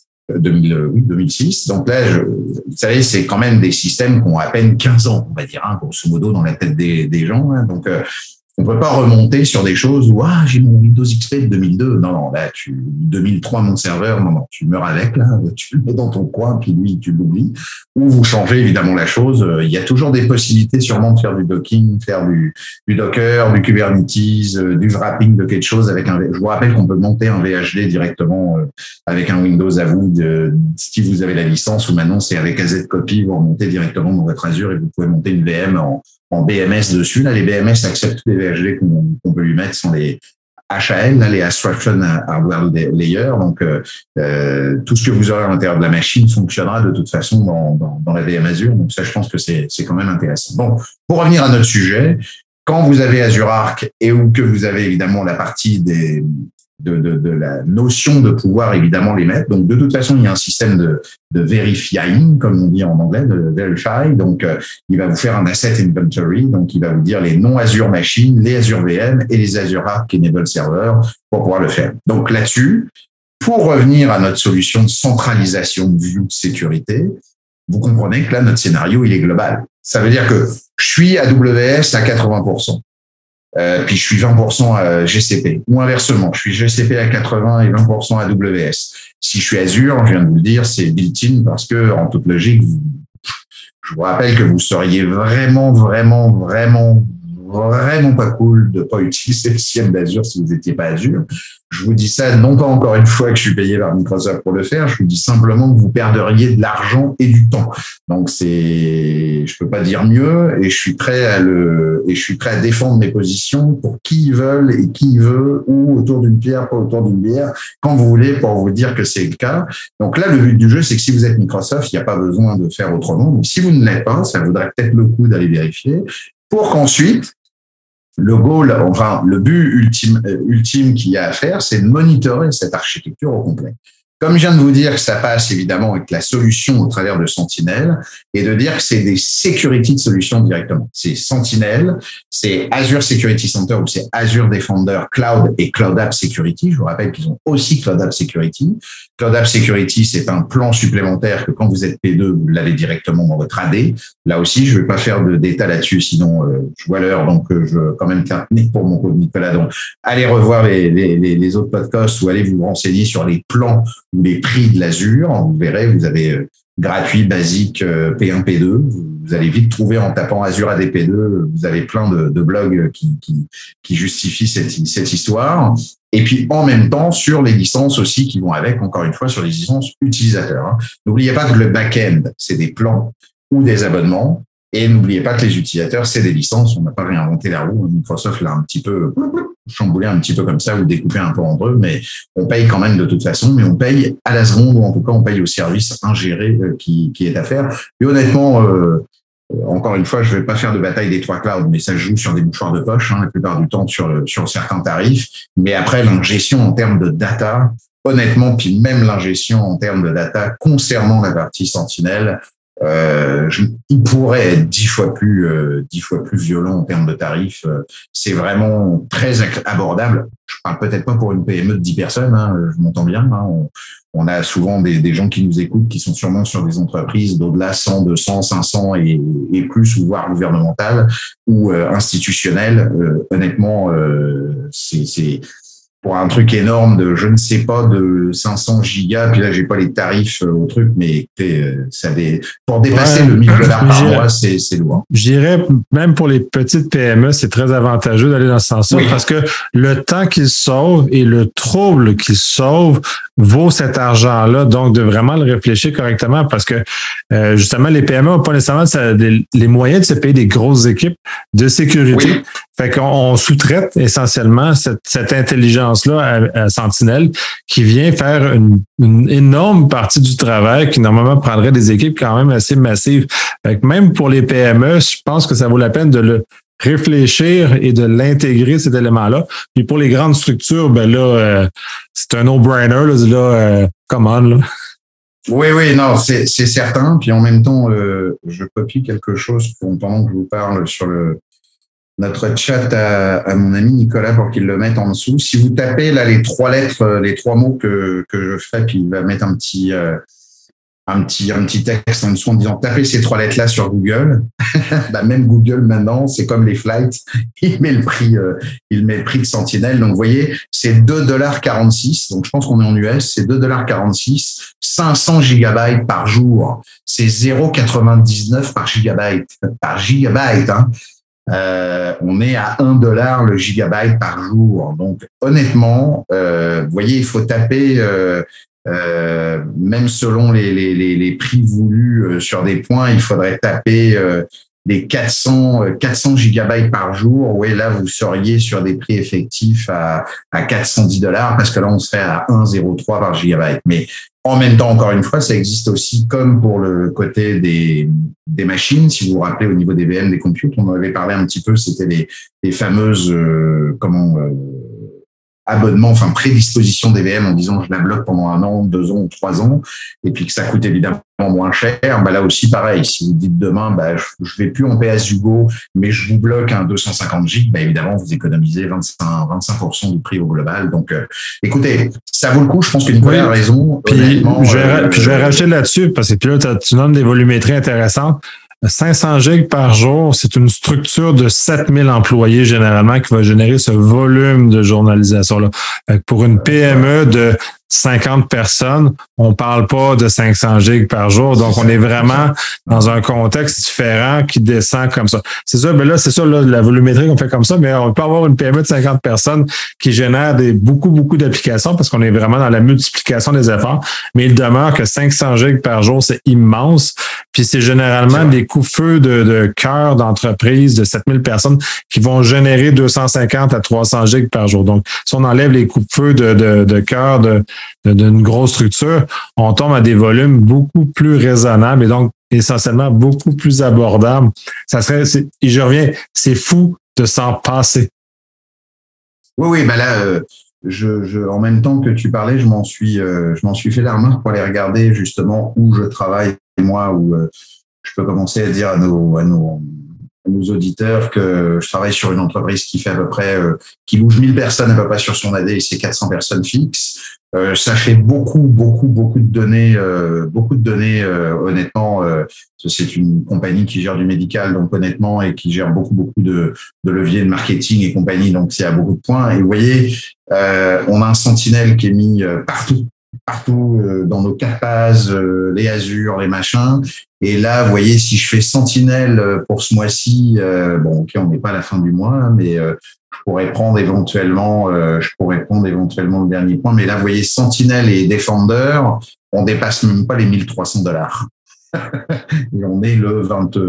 2006. Donc là, vous savez, c'est quand même des systèmes qui ont à peine 15 ans, on va dire, grosso modo, dans la tête des gens. Donc, on peut pas remonter sur des choses où j'ai mon Windows XP de 2002. Non, là 2003 mon serveur, non, tu meurs avec là, tu le mets dans ton coin puis lui tu l'oublies. Ou vous changez évidemment la chose. Il y a toujours des possibilités sûrement de faire du docking, faire du Docker, du Kubernetes, du wrapping de quelque chose avec je vous rappelle qu'on peut monter un VHD directement avec un Windows à vous si vous avez la licence ou maintenant c'est avec AZ Copy vous remontez directement dans votre Azure et vous pouvez monter une VM en BMS dessus. Là, les BMS acceptent les VHD qu'on peut lui mettre sans HAL, là, les Abstraction Hardware Layer. Donc, tout ce que vous aurez à l'intérieur de la machine fonctionnera de toute façon dans la VM Azure. Donc, ça, je pense que c'est quand même intéressant. Bon, pour revenir à notre sujet, quand vous avez Azure Arc et ou que vous avez évidemment la partie de la notion de pouvoir évidemment les mettre. Donc, de toute façon, il y a un système de verifying, comme on dit en anglais, de verify. Donc, il va vous faire un asset inventory. Donc, il va vous dire les non-Azure machines, les Azure VM et les Azure Arc Enable Server pour pouvoir le faire. Donc, là-dessus, pour revenir à notre solution de centralisation de vue de sécurité, vous comprenez que là, notre scénario, il est global. Ça veut dire que je suis AWS à 80%. Puis je suis 20% à GCP. Ou inversement, je suis GCP à 80 et 20% à AWS. Si je suis Azure, je viens de vous le dire, c'est built-in parce que, en toute logique, je vous rappelle que vous seriez vraiment pas cool de pas utiliser le CIEM d'Azure si vous n'étiez pas Azure. Je vous dis ça non pas encore une fois que je suis payé par Microsoft pour le faire, je vous dis simplement que vous perdriez de l'argent et du temps. Donc je peux pas dire mieux et je suis prêt à défendre mes positions pour qui veulent et qui veut, ou autour d'une pierre, pas autour d'une bière, quand vous voulez, pour vous dire que c'est le cas. Donc là, le but du jeu, c'est que si vous êtes Microsoft, il n'y a pas besoin de faire autrement. Donc si vous ne l'êtes pas, ça vaudrait peut-être le coup d'aller vérifier pour qu'ensuite, le but ultime qu'il y a à faire, c'est de monitorer cette architecture au complet. Comme je viens de vous dire que ça passe évidemment avec la solution au travers de Sentinel et de dire que c'est des security de solutions directement. C'est Sentinel, c'est Azure Security Center ou c'est Azure Defender Cloud et Cloud App Security. Je vous rappelle qu'ils ont aussi Cloud App Security. Cloud App Security, c'est un plan supplémentaire que quand vous êtes P2, vous l'avez directement dans votre AD. Là aussi, je ne vais pas faire de détails là-dessus, sinon je vois l'heure, donc je veux quand même terminer pour mon code Nicolas. Donc, allez revoir les autres podcasts ou allez vous renseigner sur les plans ou les prix de l'Azure. Vous verrez, vous avez gratuit, basique, P1, P2. Vous allez vite trouver en tapant Azure AD P2, vous avez plein de blogs qui justifient cette histoire. Et puis, en même temps, sur les licences aussi qui vont avec, encore une fois, sur les licences utilisateurs. N'oubliez pas que le back-end, c'est des plans ou des abonnements. Et n'oubliez pas que les utilisateurs, c'est des licences. On n'a pas réinventé la roue. Microsoft l'a un petit peu chamboulé un petit peu comme ça ou découpé un peu en deux, mais on paye quand même de toute façon, mais on paye à la seconde ou en tout cas, on paye au service ingéré qui est à faire. Et honnêtement, encore une fois, je vais pas faire de bataille des trois clouds, mais ça joue sur des mouchoirs de poche, la plupart du temps sur certains tarifs. Mais après, l'ingestion en termes de data, honnêtement, puis même l'ingestion en termes de data concernant la partie Sentinel, il pourrait être 10 fois plus violent en termes de tarifs. C'est vraiment très abordable. Je parle peut-être pas pour une PME de 10 personnes, je m'entends bien. On a souvent des gens qui nous écoutent qui sont sûrement sur des entreprises d'au-delà 100, 200, 500 et plus, ou voire gouvernementales ou institutionnelles. Honnêtement, c'est pour un truc énorme de, je ne sais pas, de 500 gigas, puis là, j'ai pas les tarifs au truc, mais pour dépasser le 1000 $ par mois, c'est loin. Je dirais, même pour les petites PME, c'est très avantageux d'aller dans ce sens-là, parce que le temps qu'ils sauvent et le trouble qu'ils sauvent vaut cet argent-là. Donc, de vraiment le réfléchir correctement, parce que, justement, les PME n'ont pas nécessairement les moyens de se payer des grosses équipes de sécurité. Oui. Fait qu'on sous-traite essentiellement cette intelligence-là à Sentinel qui vient faire une énorme partie du travail qui normalement prendrait des équipes quand même assez massives. Fait que même pour les PME, je pense que ça vaut la peine de le réfléchir et de l'intégrer, cet élément-là. Puis pour les grandes structures, ben là, c'est un no-brainer, come on, là. Oui, non, c'est certain. Puis en même temps, je copie quelque chose pendant que je vous parle sur notre chat à mon ami Nicolas pour qu'il le mette en dessous. Si vous tapez là les trois lettres, les trois mots que je ferai, puis il va mettre un petit texte en dessous en disant tapez ces trois lettres là sur Google. Même Google maintenant, c'est comme les flights, il met le prix de Sentinel. Donc vous voyez, c'est $2,46. Donc je pense qu'on est en US, c'est $2,46, 500 gigabytes par jour. C'est 0,99 par gigabyte. On est à $1 le gigabyte par jour. Donc, honnêtement, vous voyez, il faut taper, même selon les prix voulus sur des points, il faudrait taper des 400 gigabytes par jour, ouais, là, vous seriez sur des prix effectifs à $410 parce que là, on serait à 1,03 par gigabyte. Mais en même temps, encore une fois, ça existe aussi comme pour le côté des machines. Si vous vous rappelez, au niveau des VM, des computes, on en avait parlé un petit peu, c'était les fameuses, abonnement, enfin prédisposition des VM en disant je la bloque pendant 1 an, 2 ans ou 3 ans, et puis que ça coûte évidemment moins cher. Bah là aussi pareil, si vous dites demain je vais plus en PS-Hugo, mais je vous bloque un 250 GB, évidemment vous économisez 25% du prix au global. Donc écoutez, ça vaut le coup, je pense que Nicolas a raison. Puis je vais rajouter là-dessus, parce que puis là, tu nommes des volumétries intéressantes. 500 gigs par jour, c'est une structure de 7000 employés généralement qui va générer ce volume de journalisation-là. Pour une PME de 50 personnes, on parle pas de 500 gigs par jour. Donc, on est vraiment dans un contexte différent qui descend comme ça. C'est ça, mais là, c'est ça, là, la volumétrie qu'on fait comme ça, mais on peut avoir une PME de 50 personnes qui génère beaucoup d'applications parce qu'on est vraiment dans la multiplication des efforts. Mais il demeure que 500 gigs par jour, c'est immense. Puis c'est généralement des coups-feux de cœur d'entreprise de 7000 personnes qui vont générer 250 à 300 gigs par jour. Donc, si on enlève les coups-feux de cœur d'une grosse structure, on tombe à des volumes beaucoup plus raisonnables et donc essentiellement beaucoup plus abordables. Et je reviens, c'est fou de s'en passer. Oui, ben là, en même temps que tu parlais, je m'en suis fait la remarque pour aller regarder justement où je travaille moi, où je peux commencer à dire à nos auditeurs que je travaille sur une entreprise qui fait à peu près, qui bouge 1000 personnes à peu près sur son AD et c'est 400 personnes fixes. Ça fait beaucoup de données, honnêtement. C'est une compagnie qui gère du médical, donc honnêtement, et qui gère beaucoup de leviers de marketing et compagnie, donc c'est à beaucoup de points. Et vous voyez, on a un sentinelle qui est mis partout dans nos capaces, les Azure, les machins. Et là, vous voyez, si je fais sentinelle pour ce mois-ci, bon, ok, on n'est pas à la fin du mois, hein, mais je pourrais prendre éventuellement le dernier point. Mais là, vous voyez, sentinelle et Defender, on dépasse même pas les $1,300. Et on est le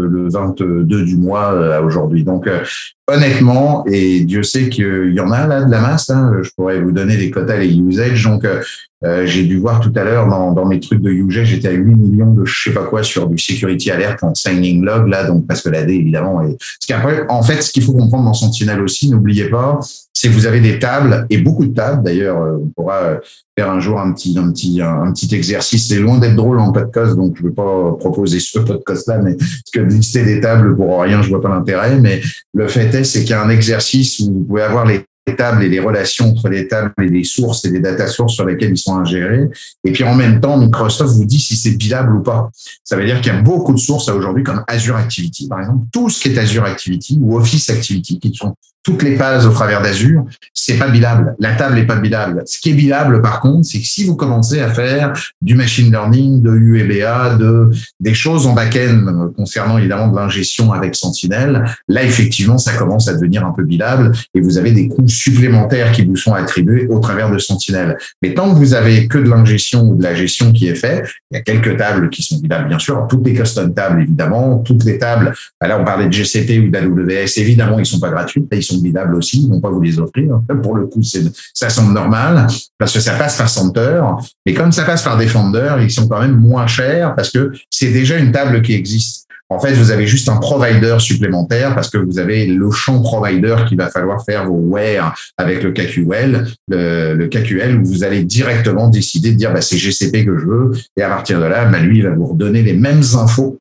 22 du mois aujourd'hui. Donc, honnêtement, et Dieu sait qu'il y en a là de la masse, hein, je pourrais vous donner les quotas, les usage. Donc, j'ai dû voir tout à l'heure dans mes trucs de usage, j'étais à 8 millions de je sais pas quoi sur du security alert en signing log là, donc parce que l'AD évidemment est. Parce qu'après, en fait, ce qu'il faut comprendre dans Sentinel aussi, n'oubliez pas, c'est que vous avez des tables et beaucoup de tables. D'ailleurs, on pourra faire un jour un petit exercice. C'est loin d'être drôle en podcast, donc je ne veux pas proposer ce podcast-là, mais parce que lister des tables pour rien, je vois pas l'intérêt. Mais le fait est, c'est qu'il y a un exercice où vous pouvez avoir les tables et les relations entre les tables et les sources et les data sources sur lesquelles ils sont ingérés. Et puis, en même temps, Microsoft vous dit si c'est billable ou pas. Ça veut dire qu'il y a beaucoup de sources aujourd'hui, comme Azure Activity, par exemple. Tout ce qui est Azure Activity ou Office Activity, qui sont toutes les pages au travers d'Azure, c'est pas billable. La table est pas billable. Ce qui est billable, par contre, c'est que si vous commencez à faire du machine learning, de UEBA, des choses en back-end concernant évidemment de l'ingestion avec Sentinel, là, effectivement, ça commence à devenir un peu billable et vous avez des coûts supplémentaires qui vous sont attribués au travers de Sentinel. Mais tant que vous avez que de l'ingestion ou de la gestion qui est faite, il y a quelques tables qui sont billables, bien sûr. Toutes les custom tables, évidemment. Toutes les tables, là, on parlait de GCP ou d'AWS, évidemment, ils sont pas gratuits. Là, ils sont billables aussi, ils vont pas vous les offrir. Pour le coup, ça semble normal parce que ça passe par Center. Mais comme ça passe par Defender, ils sont quand même moins chers parce que c'est déjà une table qui existe. En fait, vous avez juste un provider supplémentaire parce que vous avez le champ provider qu'il va falloir faire vos where avec le KQL, le KQL où vous allez directement décider de dire c'est GCP que je veux et à partir de là, lui, il va vous redonner les mêmes infos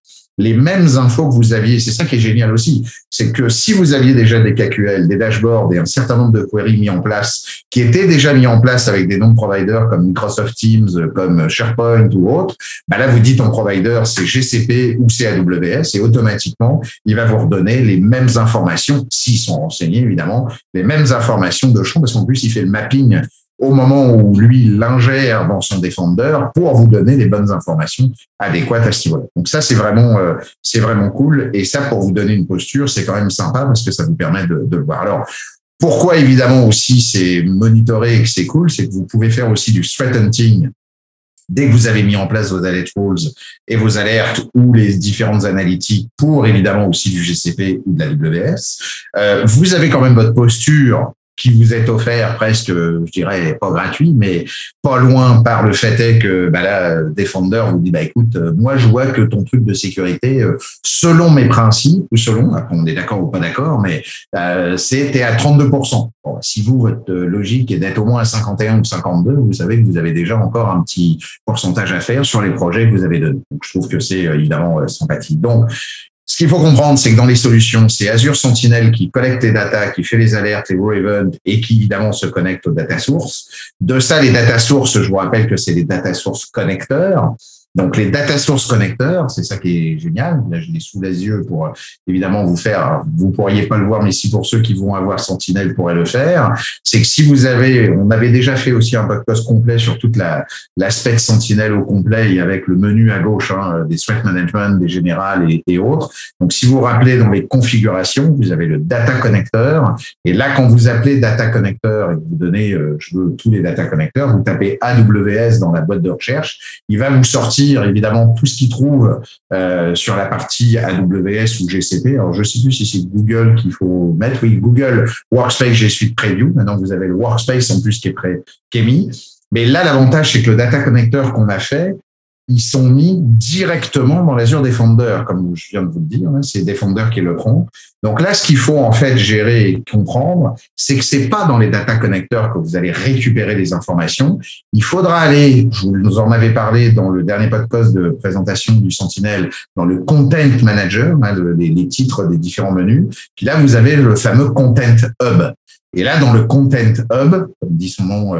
que vous aviez. C'est ça qui est génial aussi. C'est que si vous aviez déjà des KQL, des dashboards et un certain nombre de queries mis en place, qui étaient déjà mis en place avec des noms de providers comme Microsoft Teams, comme SharePoint ou autre, là, vous dites en provider, c'est GCP ou c'est AWS et automatiquement, il va vous redonner les mêmes informations, s'ils sont renseignés, évidemment, les mêmes informations de champ parce qu'en plus, il fait le mapping au moment où lui l'ingère dans son Defender pour vous donner les bonnes informations adéquates à ce niveau-là. Donc ça, c'est vraiment cool. Et ça, pour vous donner une posture, c'est quand même sympa parce que ça vous permet de le voir. Alors, pourquoi évidemment aussi c'est monitoré et que c'est cool, c'est que vous pouvez faire aussi du threat hunting Dès que vous avez mis en place vos alert rules et vos alertes ou les différentes analytiques pour évidemment aussi du GCP ou de la AWS, vous avez quand même votre posture qui vous est offert presque, je dirais, pas gratuit, mais pas loin par le fait est que là, Defender vous dit, écoute, moi je vois que ton truc de sécurité, selon mes principes, ou selon, après on est d'accord ou pas d'accord, mais t'es à 32%. Bon, si vous, votre logique est d'être au moins à 51 ou 52, vous savez que vous avez déjà encore un petit pourcentage à faire sur les projets que vous avez donnés. Donc, je trouve que c'est évidemment sympathique. Donc, ce qu'il faut comprendre, c'est que dans les solutions, c'est Azure Sentinel qui collecte les data, qui fait les alertes, les raw events et qui évidemment se connecte aux data sources. De ça, les data sources, je vous rappelle que c'est les data sources connecteurs. Donc, les data source connecteurs, c'est ça qui est génial. Là, je l'ai sous les yeux pour évidemment vous faire, vous pourriez pas le voir, mais si pour ceux qui vont avoir Sentinel pourraient le faire, c'est que si vous avez, on avait déjà fait aussi un podcast complet sur toute l'aspect de Sentinel au complet, avec le menu à gauche, des threat management, des générales et autres. Donc, si vous vous rappelez dans les configurations, vous avez le data connecteur. Et là, quand vous appelez data connecteur et que vous donnez, je veux tous les data connecteurs, vous tapez AWS dans la boîte de recherche, il va vous sortir évidemment tout ce qu'il trouve sur la partie AWS ou GCP. Alors, je ne sais plus si c'est Google qu'il faut mettre. Oui, Google Workspace G Suite Preview. Maintenant, vous avez le Workspace en plus qui est mis. Mais là, l'avantage, c'est que le data connecteur qu'on a fait, ils sont mis directement dans l'Azure Defender, comme je viens de vous le dire. C'est Defender qui le prend. Donc là, ce qu'il faut en fait gérer et comprendre, c'est que c'est pas dans les data connecteurs que vous allez récupérer les informations. Il faudra aller, je vous en avais parlé dans le dernier podcast de présentation du Sentinel, dans le Content Manager, les titres des différents menus. Puis là, vous avez le fameux Content Hub. Et là, dans le Content Hub, comme dit son nom,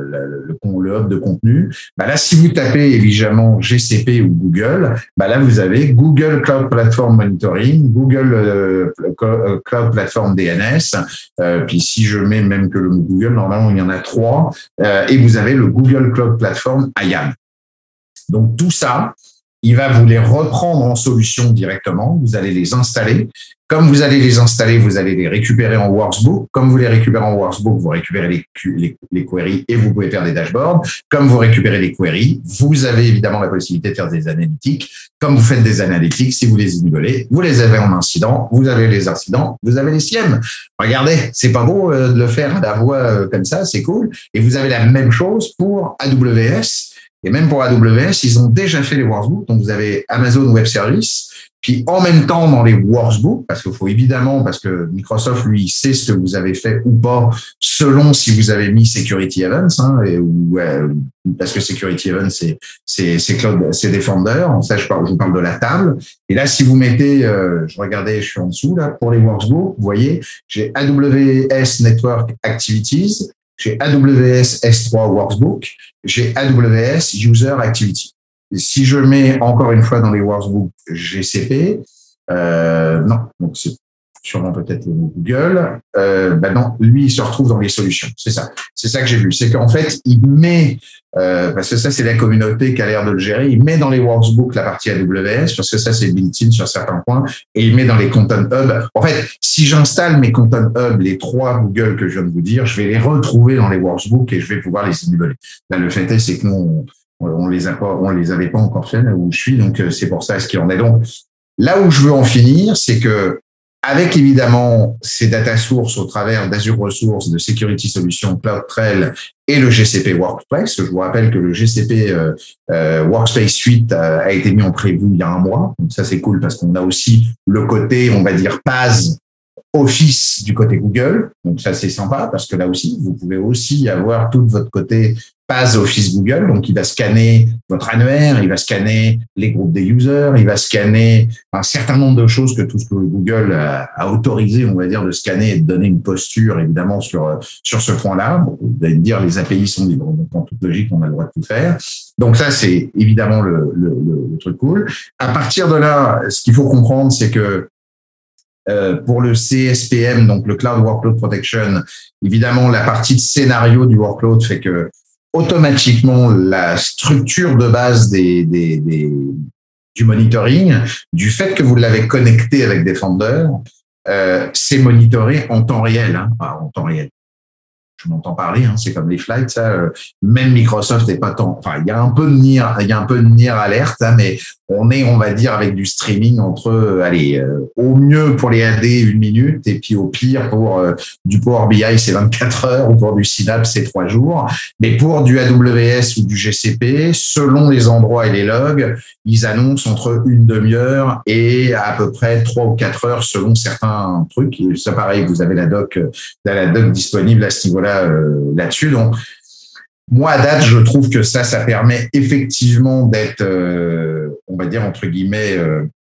le hub de contenu, là, si vous tapez évidemment GCP ou Google, là, vous avez Google Cloud Platform Monitoring, Google Cloud Platform DNS, puis si je mets même que le mot Google, normalement, il y en a 3, et vous avez le Google Cloud Platform IAM. Donc, tout ça, il va vous les reprendre en solution directement. Vous allez les installer. Comme vous allez les installer, vous allez les récupérer en Workbook. Comme vous les récupérez en Workbook, vous récupérez les queries et vous pouvez faire des dashboards. Comme vous récupérez les queries, vous avez évidemment la possibilité de faire des analytiques. Comme vous faites des analytiques, si vous les isolez, vous les avez en incident. Vous avez les incidents, vous avez les SIEM. Regardez, c'est pas beau de le faire à la voix comme ça, c'est cool. Et vous avez la même chose pour AWS. Et même pour AWS, ils ont déjà fait les workbooks. Donc, vous avez Amazon Web Service. Puis, en même temps, dans les workbooks, parce qu'il faut évidemment, parce que Microsoft, lui, sait ce que vous avez fait ou pas, selon si vous avez mis Security Events, parce que Security Events, c'est Cloud, c'est Defender. Ça, je vous parle de la table. Et là, si vous mettez, je regardais, je suis en dessous, là, pour les workbooks, vous voyez, j'ai AWS Network Activities. J'ai AWS S3 Workbook, j'ai AWS User Activity. Et si je mets encore une fois dans les workbooks GCP, non, donc c'est sûrement peut-être le mot Google, non, lui, il se retrouve dans les solutions. C'est ça que j'ai vu. C'est qu'en fait, il met, parce que ça, c'est la communauté qui a l'air de le gérer, il met dans les workbooks la partie AWS, parce que ça, c'est built-in sur certains points, et il met dans les Content Hub. En fait, si j'installe mes Content Hub, les 3 Google que je viens de vous dire, je vais les retrouver dans les workbooks et je vais pouvoir les isoler. Là, le fait est, c'est que nous, on les avait pas encore fait là où je suis, donc c'est pour ça ce qu'il en est. Donc, là où je veux en finir, c'est que avec évidemment ces data sources au travers d'Azure Resources, de Security Solutions, CloudTrail et le GCP Workspace. Je vous rappelle que le GCP Workspace Suite a été mis en preview il y a un mois. Donc ça, c'est cool parce qu'on a aussi le côté, on va dire, PaaS Office du côté Google. Donc ça, c'est sympa parce que là aussi, vous pouvez aussi avoir tout votre côté PaaS Office Google. Donc, il va scanner votre annuaire, il va scanner les groupes des users, il va scanner un certain nombre de choses que tout ce que Google a autorisé, on va dire, de scanner et de donner une posture, évidemment, sur ce point-là. Bon, vous allez me dire, les API sont libres. Donc, en toute logique, on a le droit de tout faire. Donc, ça, c'est évidemment le truc cool. À partir de là, ce qu'il faut comprendre, c'est que pour le CSPM, donc le Cloud Workload Protection, évidemment, la partie de scénario du workload fait que automatiquement, la structure de base du monitoring, du fait que vous l'avez connecté avec Defender, c'est monitoré en temps réel. En temps réel. je m'entends parler, hein, c'est comme les flights, ça. Même Microsoft n'est pas tant. Enfin, il y a un peu de Near Alert, hein, mais on va dire, avec du streaming entre, au mieux pour les AD 1 minute, et puis au pire pour du Power BI c'est 24 heures, ou pour du Synapse c'est 3 jours. Mais pour du AWS ou du GCP, selon les endroits et les logs, ils annoncent entre une demi-heure et à peu près 3 ou 4 heures selon certains trucs. Et ça, pareil, vous avez la doc disponible à ce niveau-là, là-dessus. Donc, moi, à date, je trouve que ça permet effectivement d'être, on va dire, entre guillemets,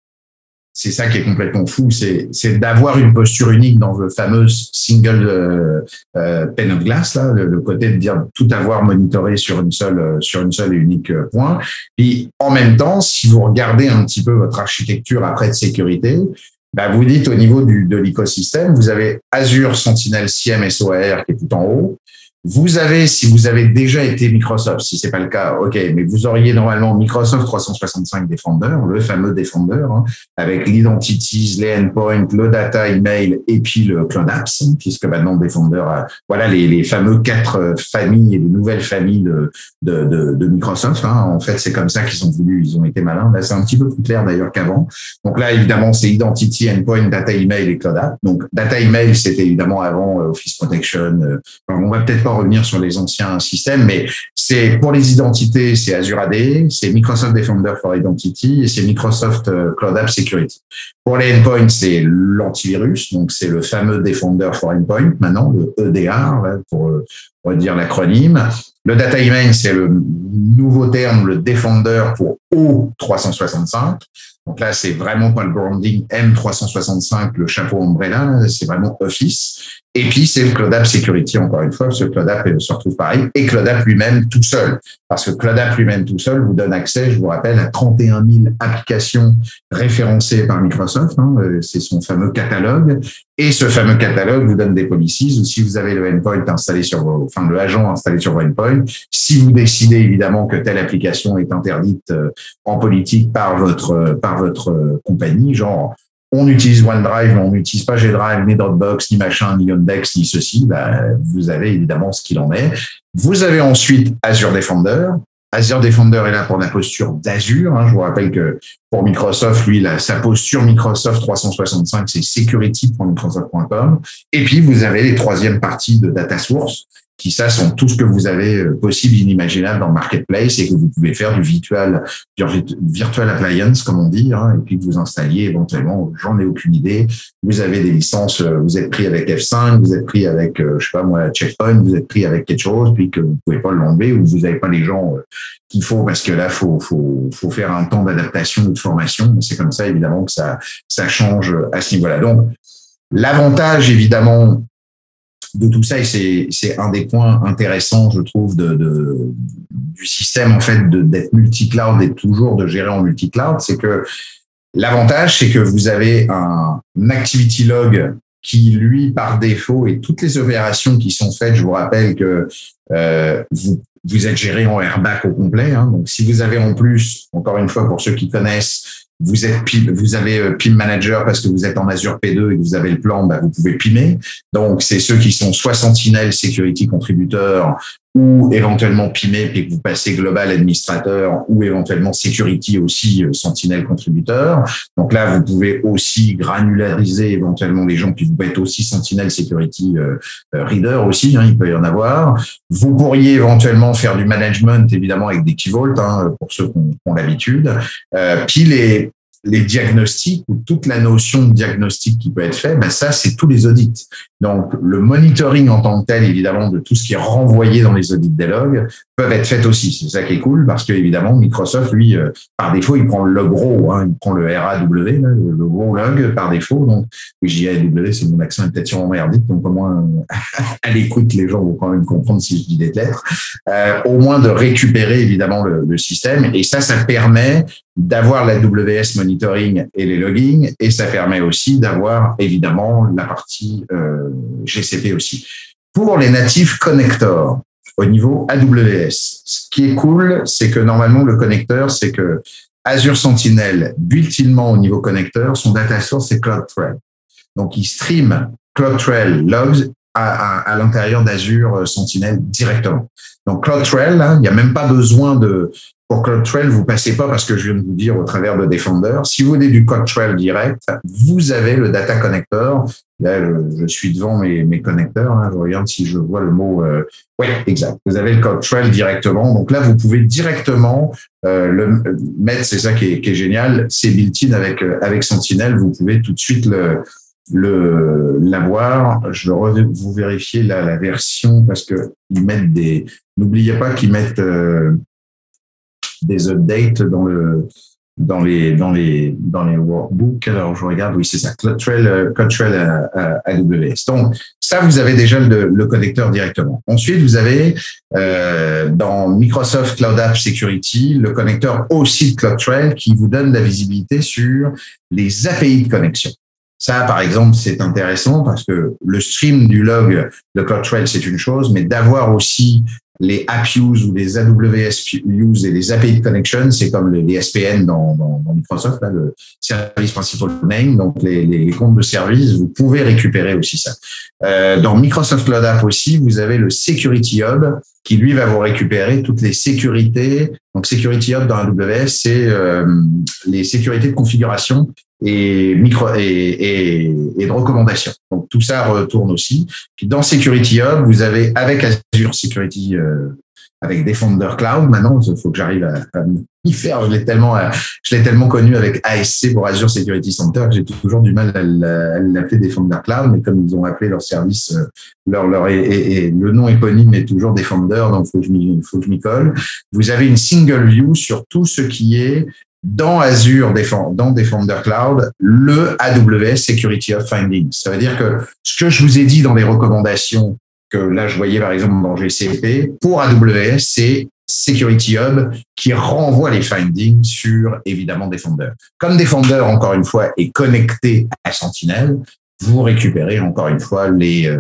c'est ça qui est complètement fou, c'est d'avoir une posture unique dans le fameux single pane of glass, là, le côté de dire tout avoir monitoré sur une seule et unique point. Puis en même temps, si vous regardez un petit peu votre architecture après de sécurité, bah vous dites au niveau de l'écosystème, vous avez Azure Sentinel SIEM SOAR qui est tout en haut. Vous avez, si vous avez déjà été Microsoft, si c'est pas le cas, ok, mais vous auriez normalement Microsoft 365 Defender, le fameux Defender, hein, avec l'identities, les endpoints, le data email et puis le Cloud Apps, puisque maintenant Defender a, voilà les fameux 4 familles et les nouvelles familles de Microsoft. Hein. En fait, c'est comme ça qu'ils ont été malins. Là, c'est un petit peu plus clair d'ailleurs qu'avant. Donc là, évidemment, c'est identity, endpoint, data email et Cloud Apps. Donc data email, c'était évidemment avant Office Protection. On va peut-être pas revenir sur les anciens systèmes, mais c'est pour les identités, c'est Azure AD, c'est Microsoft Defender for Identity et c'est Microsoft Cloud App Security. Pour les endpoints, c'est l'antivirus, donc c'est le fameux Defender for Endpoint maintenant, le EDR, pour dire l'acronyme. Le data email, c'est le nouveau terme, le Defender pour O365. Donc là, c'est vraiment pas le branding M365, le chapeau umbrella, c'est vraiment Office. Et puis, c'est le Cloud App Security, encore une fois, parce que Cloud App se retrouve pareil, et Cloud App lui-même tout seul. Parce que Cloud App lui-même tout seul vous donne accès, je vous rappelle, à 31 000 applications référencées par Microsoft. Hein, c'est son fameux catalogue. Et ce fameux catalogue vous donne des policies, ou si vous avez le endpoint installé le agent installé sur vos endpoints, si vous décidez évidemment que telle application est interdite en politique par votre compagnie, genre, on utilise OneDrive, mais on n'utilise pas G-Drive, ni Dropbox, ni machin, ni Yandex, ni ceci, vous avez évidemment ce qu'il en est. Vous avez ensuite Azure Defender. Azure Defender est là pour la posture d'Azure. Hein. Je vous rappelle que pour Microsoft, lui, sa posture Microsoft 365, c'est security.microsoft.com. Et puis, vous avez les troisièmes parties de data source, qui ça sont tout ce que vous avez possible, inimaginable dans le marketplace et que vous pouvez faire du virtual appliance, comme on dit, hein, et puis que vous installiez éventuellement, j'en ai aucune idée. Vous avez des licences, vous êtes pris avec F5, vous êtes pris avec, je sais pas moi, Checkpoint, vous êtes pris avec quelque chose, puis que vous pouvez pas l'enlever ou vous n'avez pas les gens qu'il faut parce que là, faut faire un temps d'adaptation ou de formation. C'est comme ça, évidemment, que ça change à ce niveau-là. Donc, l'avantage, évidemment, de tout ça, et c'est un des points intéressants, je trouve, du système, en fait, d'être multi-cloud et toujours de gérer en multi-cloud, c'est que l'avantage, c'est que vous avez un activity log qui, lui, par défaut, et toutes les opérations qui sont faites, je vous rappelle que vous êtes géré en airback au complet. Hein, donc, si vous avez en plus, encore une fois, pour ceux qui connaissent, vous avez PIM Manager parce que vous êtes en Azure P2 et que vous avez le plan, vous pouvez PIMer. Donc, c'est ceux qui sont soit Sentinel Security contributeurs ou éventuellement PIMer et que vous passez Global Administrateur ou éventuellement Security aussi Sentinel contributeur. Donc là, vous pouvez aussi granulariser éventuellement les gens puis vous pouvez être aussi Sentinel Security Reader aussi, hein, il peut y en avoir. Vous pourriez éventuellement faire du management évidemment avec des Key Vault, hein, pour ceux qui ont l'habitude. Puis les diagnostics ou toute la notion de diagnostic qui peut être fait, ça, c'est tous les audits. Donc, le monitoring en tant que tel, évidemment, de tout ce qui est renvoyé dans les audits des logs, peuvent être faits aussi. C'est ça qui est cool parce que, évidemment, Microsoft, lui, par défaut, il prend le gros, hein, il prend le RAW, le gros log par défaut. Donc, JAW, c'est mon accent est peut-être sûrement merdique, donc au moins, à l'écoute, les gens vont quand même comprendre si je dis des lettres. Au moins de récupérer, évidemment, le système. Et ça permet d'avoir la WS monitoring et les logging, et ça permet aussi d'avoir, évidemment, la partie GCP aussi. Pour les natifs connectors, au niveau AWS, ce qui est cool, c'est que normalement, le connecteur, c'est que Azure Sentinel, built-inement au niveau connecteur, son data source, c'est CloudTrail. Donc, il stream CloudTrail logs à l'intérieur d'Azure Sentinel directement. Donc CloudTrail, hein, il n'y a même pas besoin pour CloudTrail, vous passez pas parce que je viens de vous dire au travers de Defender. Si vous voulez du CloudTrail direct, vous avez le Data Connector. Là, je suis devant mes connecteurs. Hein, je regarde si je vois le mot. Oui, exact. Vous avez le CloudTrail directement. Donc là, vous pouvez directement le mettre. C'est ça qui est génial. C'est built-in avec Sentinel. Vous pouvez tout de suite l'avoir. Vous vérifiez la version parce que ils mettent n'oubliez pas qu'ils mettent des updates dans les workbooks. Alors, je regarde, oui, c'est ça, CloudTrail AWS. Donc, ça, vous avez déjà le connecteur directement. Ensuite, vous avez dans Microsoft Cloud App Security le connecteur aussi de CloudTrail qui vous donne la visibilité sur les API de connexion. Ça, par exemple, c'est intéressant parce que le stream du log de CloudTrail, c'est une chose, mais d'avoir aussi les app use ou les AWS use et les API de connection, c'est comme les SPN dans Microsoft, là, le service principal name, donc les comptes de service, vous pouvez récupérer aussi ça. Dans Microsoft Cloud App aussi, vous avez le Security Hub qui, lui, va vous récupérer toutes les sécurités. Donc, Security Hub dans AWS, c'est les sécurités de configuration et de recommandation. Donc, tout ça retourne aussi. Puis, dans Security Hub, vous avez, avec Azure Security, avec Defender Cloud, maintenant, il faut que j'arrive à m'y faire. Je l'ai tellement connu avec ASC pour Azure Security Center que j'ai toujours du mal à l'appeler Defender Cloud, mais comme ils ont appelé leur service, et le nom éponyme est toujours Defender, donc faut que je m'y colle. Vous avez une single view sur tout ce qui est dans Azure, dans Defender Cloud, le AWS Security Hub Findings. Ça veut dire que ce que je vous ai dit dans les recommandations, que là, je voyais par exemple dans GCP, pour AWS, c'est Security Hub qui renvoie les findings sur, évidemment, Defender. Comme Defender, encore une fois, est connecté à Sentinel, vous récupérez, encore une fois, les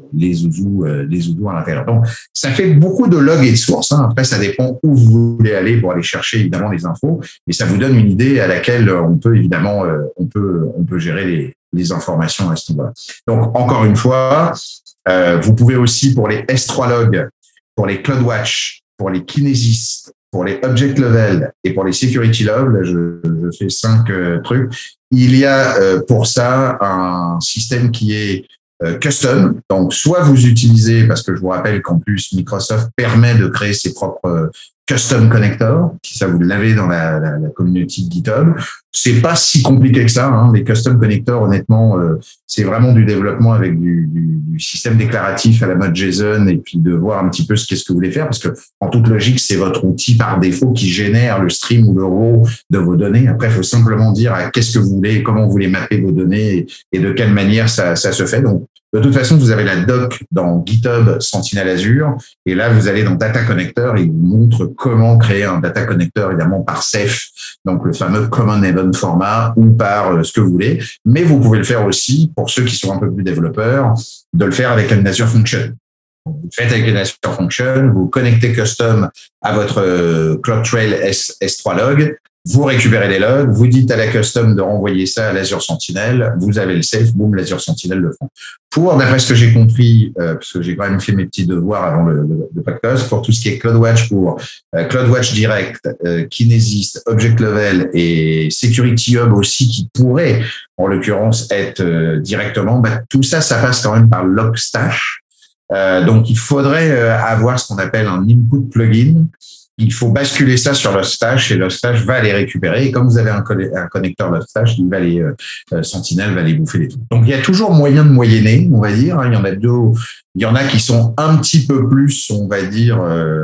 ouzous à l'intérieur. Donc, ça fait beaucoup de logs et de sources. Hein. Après, ça dépend où vous voulez aller pour aller chercher, évidemment, les infos. Mais ça vous donne une idée à laquelle on peut, évidemment, on peut gérer les informations à ce niveau-là. Donc, encore une fois, vous pouvez aussi, pour les S3 logs, pour les CloudWatch, pour les Kinesis, pour les Object Level et pour les Security Logs, là, je fais 5 trucs. Il y a pour ça un système qui est custom. Donc, soit vous utilisez, parce que je vous rappelle qu'en plus, Microsoft permet de créer ses propres custom connectors. Si ça, vous l'avez dans la communauté GitHub. C'est pas si compliqué que ça, hein. Les custom connectors, honnêtement, c'est vraiment du développement avec du système déclaratif à la mode JSON et puis de voir un petit peu qu'est-ce que vous voulez faire parce que, en toute logique, c'est votre outil par défaut qui génère le stream ou le raw de vos données. Après, il faut simplement dire qu'est-ce que vous voulez, comment vous voulez mapper vos données et de quelle manière ça se fait. Donc, de toute façon, vous avez la doc dans GitHub Sentinel Azure et là, vous allez dans Data Connector et il vous montre comment créer un Data Connector, évidemment, par Ceph, donc le fameux Common Event Format ou par ce que vous voulez. Mais vous pouvez le faire aussi, pour ceux qui sont un peu plus développeurs, de le faire avec une Azure Function. Vous le faites avec une Azure Function, vous connectez custom à votre CloudTrail S3 log, vous récupérez les logs, vous dites à la custom de renvoyer ça à l'Azure Sentinel, vous avez le safe, boum, l'Azure Sentinel le font. Pour, d'après ce que j'ai compris, parce que j'ai quand même fait mes petits devoirs avant le podcast, pour tout ce qui est CloudWatch, pour CloudWatch Direct, Kinesis, Object Level et Security Hub aussi, qui pourrait, en l'occurrence, être directement, tout ça, ça passe quand même par Logstash. Donc, il faudrait avoir ce qu'on appelle un input plugin. Il faut basculer ça sur Logstash et Logstash va les récupérer. Et comme vous avez un connecteur Logstash, il va Sentinel va les bouffer les trucs. Donc, il y a toujours moyen de moyenner, on va dire. Il y en a il y en a qui sont un petit peu plus, on va dire,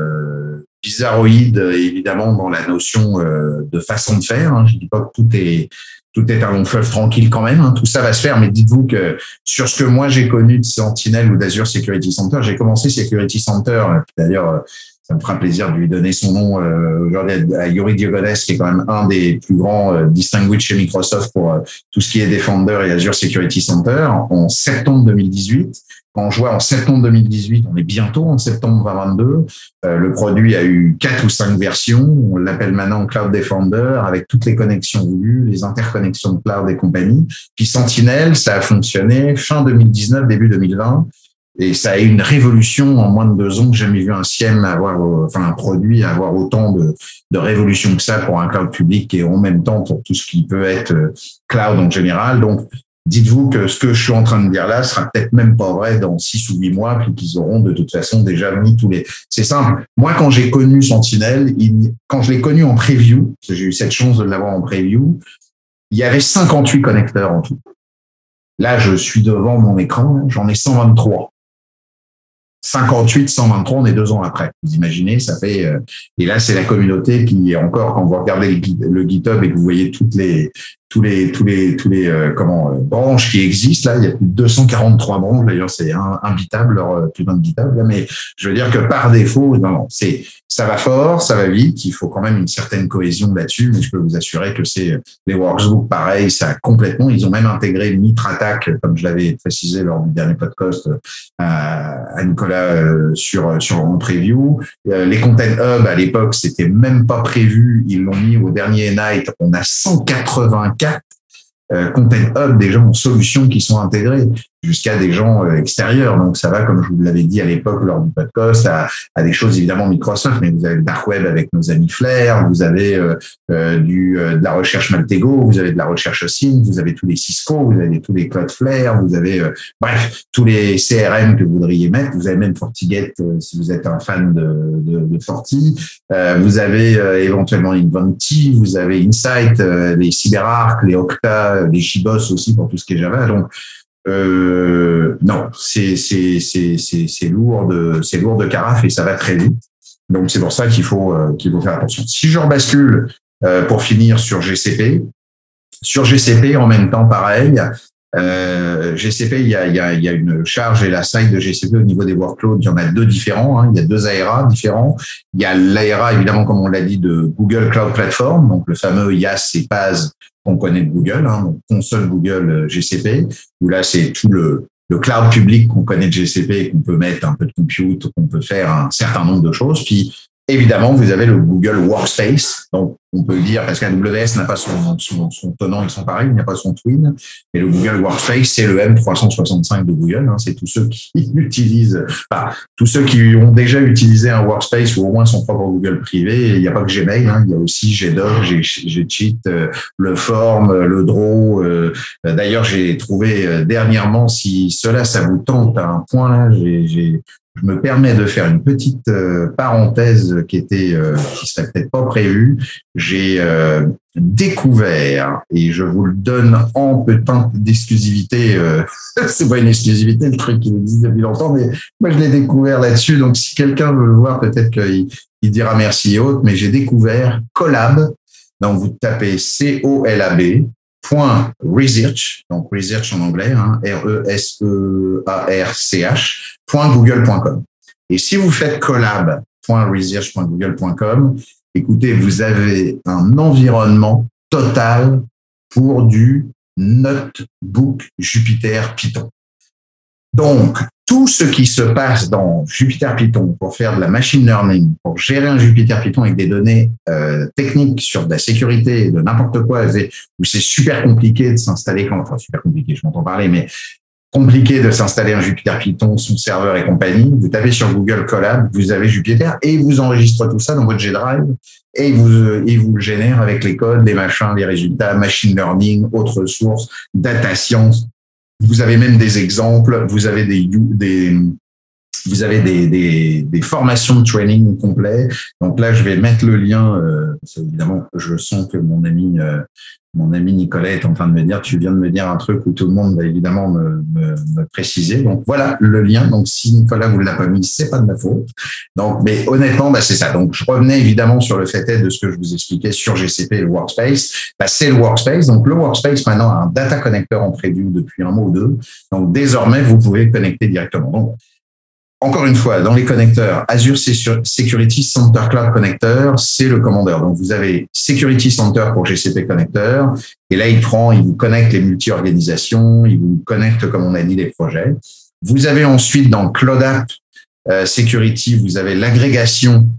bizarroïdes, évidemment, dans la notion de façon de faire. Je dis pas que tout est un long fleuve tranquille quand même. Tout ça va se faire, mais dites-vous que sur ce que moi j'ai connu de Sentinel ou d'Azure Security Center, j'ai commencé Security Center. D'ailleurs, ça me fera plaisir de lui donner son nom aujourd'hui à Yuri Diogones, qui est quand même un des plus grands distinguished chez Microsoft pour tout ce qui est Defender et Azure Security Center en septembre 2018. Quand je vois en septembre 2018, on est bientôt en septembre 2022. Le produit a eu 4 ou 5 versions. On l'appelle maintenant Cloud Defender avec toutes les connexions voulues, les interconnexions de cloud et compagnie. Puis Sentinel, ça a fonctionné fin 2019, début 2020. Et ça a eu une révolution en moins de 2 ans. J'ai jamais vu un SIEM un produit avoir autant de révolution que ça pour un cloud public et en même temps pour tout ce qui peut être cloud en général. Donc, dites-vous que ce que je suis en train de dire là sera peut-être même pas vrai dans 6 ou 8 mois, puis qu'ils auront de toute façon déjà mis C'est simple. Moi, quand j'ai connu Sentinel, quand je l'ai connu en preview, parce que j'ai eu cette chance de l'avoir en preview, il y avait 58 connecteurs en tout. Là, je suis devant mon écran, j'en ai 123. 58, 123, on est 2 ans après. Vous imaginez, ça fait. Et là, c'est la communauté qui est encore, quand vous regardez le GitHub et que vous voyez tous les branches qui existent, là, il y a plus de 243 branches. D'ailleurs, c'est imbitable, plus d'inbitable. Là, mais je veux dire que par défaut, ça va fort, ça va vite. Il faut quand même une certaine cohésion là-dessus. Mais je peux vous assurer que c'est les workbooks, pareil, ça complètement. Ils ont même intégré le Mitre Attack, comme je l'avais précisé lors du dernier podcast à Nicolas sur mon preview. Les Content Hub à l'époque, c'était même pas prévu. Ils l'ont mis au dernier night. On a 184 Content Hub, des gens en solutions qui sont intégrés, jusqu'à des gens extérieurs. Donc, ça va, comme je vous l'avais dit à l'époque lors du podcast, à des choses évidemment Microsoft, mais vous avez le Dark Web avec nos amis Flair, vous avez de la recherche Maltego, vous avez de la recherche Sync, vous avez tous les Cisco, vous avez tous les Cloudflare, vous avez bref, tous les CRM que vous voudriez mettre, vous avez même FortiGate si vous êtes un fan de Forti, vous avez éventuellement Inventy, vous avez Insight, les CyberArk, les Okta, les Shibos aussi pour tout ce qui est Java. Donc, non, c'est lourd de carafe et ça va très vite. Donc c'est pour ça qu'il faut faire attention. Si je rebascule pour finir sur GCP, en même temps pareil. GCP, il y a une charge et la side de GCP au niveau des workloads. Il y en a 2 différents. Il y a 2 ARA différents. Il y a l'ARA évidemment, comme on l'a dit, de Google Cloud Platform, donc le fameux IaaS et PaaS qu'on connaît de Google, donc console Google GCP, où là c'est tout le cloud public qu'on connaît de GCP, qu'on peut mettre un peu de compute, qu'on peut faire un certain nombre de choses. Puis évidemment, vous avez le Google Workspace. Donc, on peut le dire, parce qu'AWS n'a pas son tenant, ils sont pareils, il n'y a pas son twin. Mais le Google Workspace, c'est le M365 de Google. C'est tous ceux qui utilisent, tous ceux qui ont déjà utilisé un Workspace ou au moins son propre Google privé. Il n'y a pas que Gmail, il y a aussi Gdoc, Gcheat, le Form, le Draw. D'ailleurs, j'ai trouvé dernièrement, si cela, ça vous tente à un point là, je me permets de faire une petite parenthèse qui serait peut-être pas prévue. J'ai découvert, et je vous le donne en peu-temps d'exclusivité, c'est pas une exclusivité, le truc qui existe depuis longtemps, mais moi je l'ai découvert là-dessus, donc si quelqu'un veut le voir, peut-être qu'il dira merci et autres, mais j'ai découvert Colab, donc vous tapez COLAB, .research, donc research en anglais, RESEARCH, .google.com. Et si vous faites collab.research.google.com, écoutez, vous avez un environnement total pour du notebook Jupyter Python. Donc, tout ce qui se passe dans Jupyter Python pour faire de la machine learning, pour gérer un Jupyter Python avec des données techniques sur de la sécurité, de n'importe quoi, où c'est super compliqué de s'installer, super compliqué, je m'entends parler, mais compliqué de s'installer un Jupyter Python, son serveur et compagnie. Vous tapez sur Google Colab, vous avez Jupyter et il vous enregistre tout ça dans votre G Drive et il vous le génère avec les codes, les machins, les résultats, machine learning, autres sources, data science. Vous avez même des exemples, vous avez des formations de training complets. Donc là, je vais mettre le lien. Évidemment, je sens que mon ami Nicolas est en train de me dire, tu viens de me dire un truc où tout le monde va évidemment me préciser. Donc voilà le lien. Donc si Nicolas vous l'a pas mis, c'est pas de ma faute. Donc, mais honnêtement, c'est ça. Donc je revenais évidemment sur le fait de ce que je vous expliquais sur GCP et le Workspace. C'est le Workspace. Donc le Workspace maintenant a un data connector en preview depuis un mois ou 2. Donc désormais vous pouvez connecter directement. Donc encore une fois, dans les connecteurs, Azure Security Center Cloud Connector, c'est le commandeur. Donc, vous avez Security Center pour GCP Connector. Et là, il vous connecte les multi-organisations, il vous connecte, comme on a dit, les projets. Vous avez ensuite, dans Cloud App Security, vous avez l'agrégation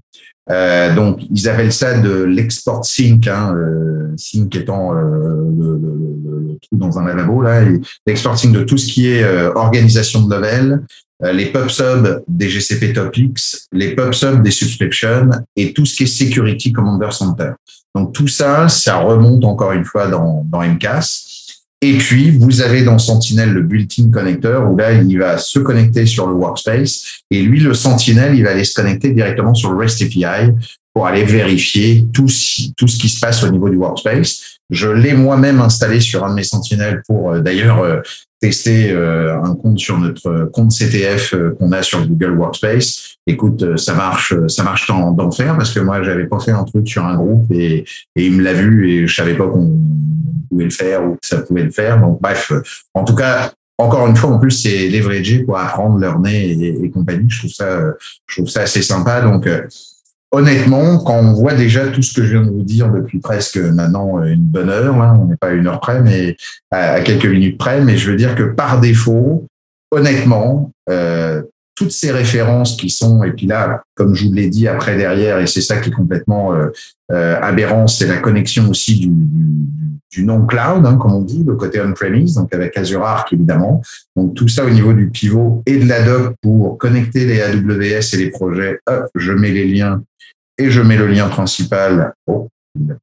Donc, ils appellent ça de l'export sync, sync étant le trou dans un lavabo, là, et l'export sync de tout ce qui est organisation de level, les pub-sub des GCP Topics, les pub-sub des subscriptions et tout ce qui est Security Commander Center. Donc, tout ça, ça remonte encore une fois dans MCAS. Et puis, vous avez dans Sentinel le built-in connecteur où là, il va se connecter sur le workspace et lui, le Sentinel, il va aller se connecter directement sur le REST API pour aller vérifier tout ce qui se passe au niveau du workspace. Je l'ai moi-même installé sur un de mes Sentinelles pour d'ailleurs tester un compte sur notre compte CTF qu'on a sur Google Workspace. Écoute, ça marche d'enfer parce que moi, j'avais pas fait un truc sur un groupe et il me l'a vu et je savais pas qu'on pouvait le faire ou que ça pouvait le faire. Donc, bref, en tout cas, encore une fois, en plus, c'est leveragé pour apprendre leur nez et compagnie. Je trouve ça assez sympa. Donc, honnêtement, quand on voit déjà tout ce que je viens de vous dire depuis presque maintenant une bonne heure, là, on n'est pas à 1 heure près, mais à quelques minutes près, mais je veux dire que par défaut, honnêtement, toutes ces références qui sont, et puis là, comme je vous l'ai dit après derrière, et c'est ça qui est complètement aberrant, c'est la connexion aussi du non-cloud, comme on dit, le côté on-premise, donc avec Azure Arc évidemment. Donc tout ça au niveau du pivot et de la doc pour connecter les AWS et les projets. Hop, je mets les liens et je mets le lien principal. Oh, il n'a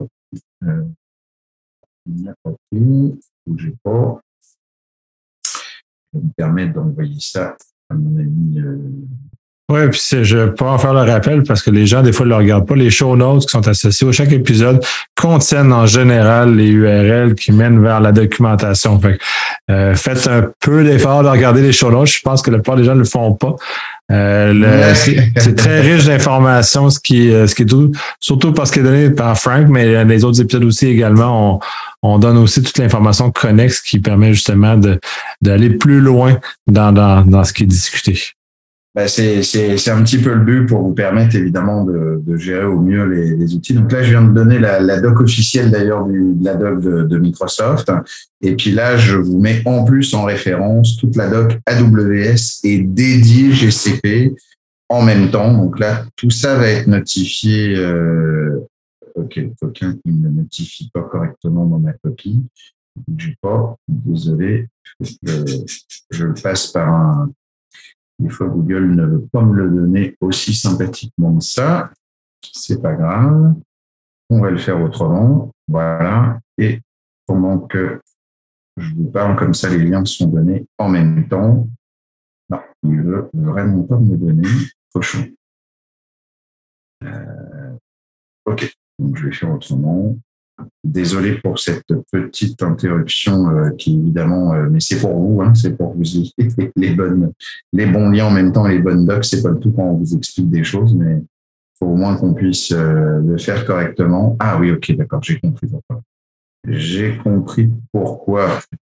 pas pris, bougez pas. Je vais me permettre d'envoyer ça à mon ami. Oui, puis je vais pas en faire le rappel parce que les gens, des fois, ne le regardent pas. Les show notes qui sont associés à chaque épisode contiennent en général les URL qui mènent vers la documentation. Fait que, faites un peu d'effort de regarder les show notes. Je pense que la plupart des gens ne le font pas. C'est très riche d'informations, ce qui est tout, surtout parce qu'il est donné par Frank, mais les autres épisodes aussi également, on donne aussi toute l'information connexe qui permet justement d'aller plus loin dans ce qui est discuté. Ben c'est un petit peu le but pour vous permettre évidemment de gérer au mieux les outils. Donc là, je viens de donner la doc officielle d'ailleurs de la doc de Microsoft. Et puis là, je vous mets en plus en référence toute la doc AWS et dédiée GCP en même temps. Donc là, tout ça va être notifié. Ok, quelqu'un qui ne me notifie pas correctement dans ma copie. J'ai pas. Désolé. Je le passe par un. Des fois, Google ne veut pas me le donner aussi sympathiquement que ça. C'est pas grave. On va le faire autrement. Voilà. Et pendant que je vous parle comme ça, les liens sont donnés en même temps. Non, il ne veut vraiment pas me le donner. Cochon. Ok. Donc, je vais faire autrement. Désolé pour cette petite interruption qui évidemment, mais c'est pour vous, c'est pour vous ayez les bons liens en même temps, les bonnes docs. C'est pas le tout quand on vous explique des choses, mais il faut au moins qu'on puisse le faire correctement. Ah oui, ok, d'accord, j'ai compris pourquoi. J'ai compris pourquoi.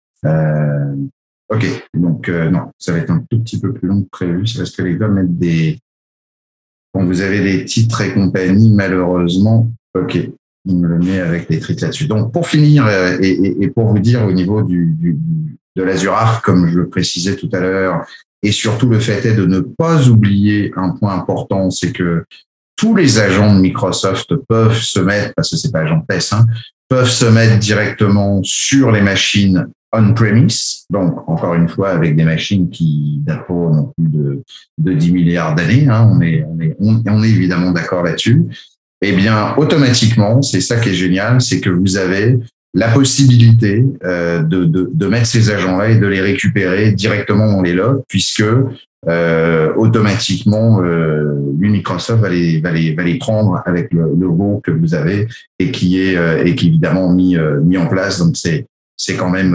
Ok, donc non, ça va être un tout petit peu plus long que prévu. C'est parce que les gars mettent quand vous avez des titres et compagnie, malheureusement, ok. Il me le met avec les tricks là-dessus. Donc, pour finir et pour vous dire au niveau de l'Azure Arc, comme je le précisais tout à l'heure, et surtout le fait est de ne pas oublier un point important, c'est que tous les agents de Microsoft peuvent se mettre, parce que c'est pas agent test, peuvent se mettre directement sur les machines on-premise. Donc, encore une fois, avec des machines qui datent pas non plus de 10 milliards d'années. On est évidemment d'accord là-dessus. Eh bien, automatiquement, c'est ça qui est génial, c'est que vous avez la possibilité de mettre ces agents-là et de les récupérer directement dans les logs, puisque automatiquement, Microsoft va les prendre avec le logo que vous avez et qui est évidemment mis en place. Donc c'est quand même